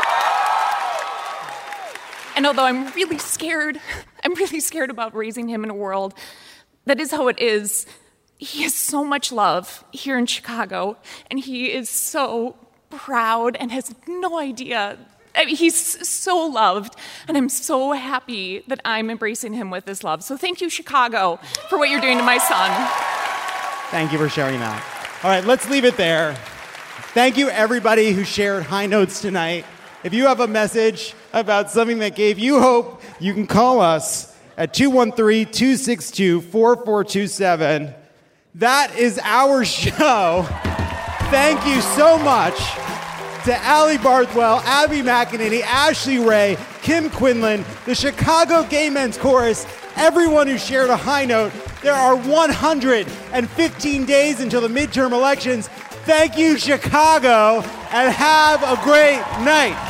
And although I'm really scared, I'm really scared about raising him in a world that is how it is. He has so much love here in Chicago, and he is so proud and has no idea. I mean, he's so loved, and I'm so happy that I'm embracing him with this love. So thank you, Chicago, for what you're doing to my son. Thank you for sharing that. All right, let's leave it there. Thank you, everybody who shared high notes tonight. If you have a message about something that gave you hope, you can call us at two one three, two six two, four four two seven. That is our show. Thank you so much to Allie Barthwell, Abby McEnany, Ashley Ray, Kim Quinlan, the Chicago Gay Men's Chorus, everyone who shared a high note. There are one hundred fifteen days until the midterm elections. Thank you, Chicago, and have a great night.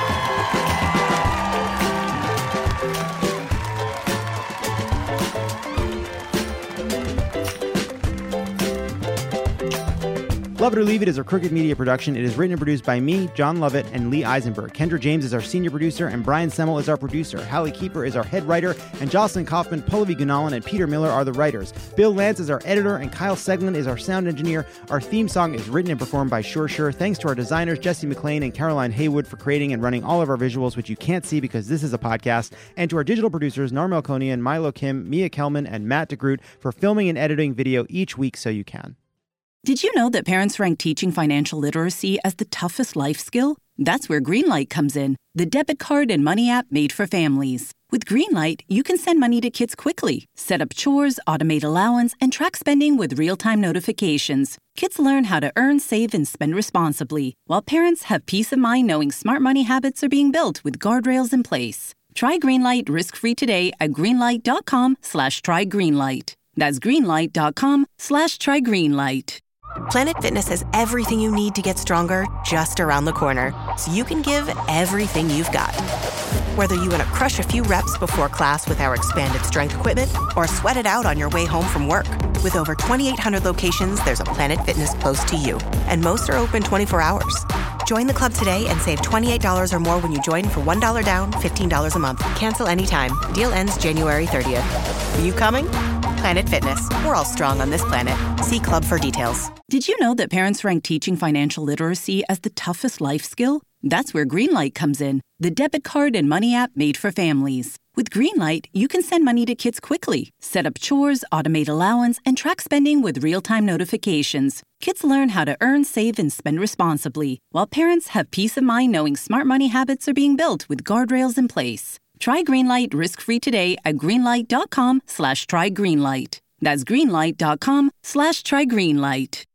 Love It or Leave It is a Crooked Media production. It is written and produced by me, John Lovett, and Lee Eisenberg. Kendra James is our senior producer, and Brian Semmel is our producer. Hallie Keeper is our head writer, and Jocelyn Kaufman, Pallavi Gunalan, and Peter Miller are the writers. Bill Lance is our editor, and Kyle Seglin is our sound engineer. Our theme song is written and performed by Sure Sure. Thanks to our designers, Jesse McLean and Caroline Haywood, for creating and running all of our visuals, which you can't see because this is a podcast. And to our digital producers, Narmel Konian, Milo Kim, Mia Kelman, and Matt DeGroot for filming and editing video each week so you can. Did you know that parents rank teaching financial literacy as the toughest life skill? That's where Greenlight comes in, the debit card and money app made for families. With Greenlight, you can send money to kids quickly, set up chores, automate allowance, and track spending with real-time notifications. Kids learn how to earn, save, and spend responsibly, while parents have peace of mind knowing smart money habits are being built with guardrails in place. Try Greenlight risk-free today at greenlight.com slash try Greenlight. That's greenlight.com slash try Greenlight. Planet Fitness has everything you need to get stronger just around the corner, so you can give everything you've got. Whether you want to crush a few reps before class with our expanded strength equipment or sweat it out on your way home from work. With over twenty-eight hundred locations, there's a Planet Fitness close to you, and most are open twenty-four hours. Join the club today and save twenty-eight dollars or more when you join for one dollar down, fifteen dollars a month. Cancel anytime. Deal ends January thirtieth. Are you coming? Planet Fitness. We're all strong on this planet. See club for details. Did you know that parents rank teaching financial literacy as the toughest life skill? That's where Greenlight comes in, the debit card and money app made for families. With Greenlight, you can send money to kids quickly, set up chores, automate allowance, and track spending with real-time notifications. Kids learn how to earn, save, and spend responsibly, while parents have peace of mind knowing smart money habits are being built with guardrails in place. Try Greenlight risk-free today at greenlight.com slash try Greenlight. That's greenlight.com slash try Greenlight.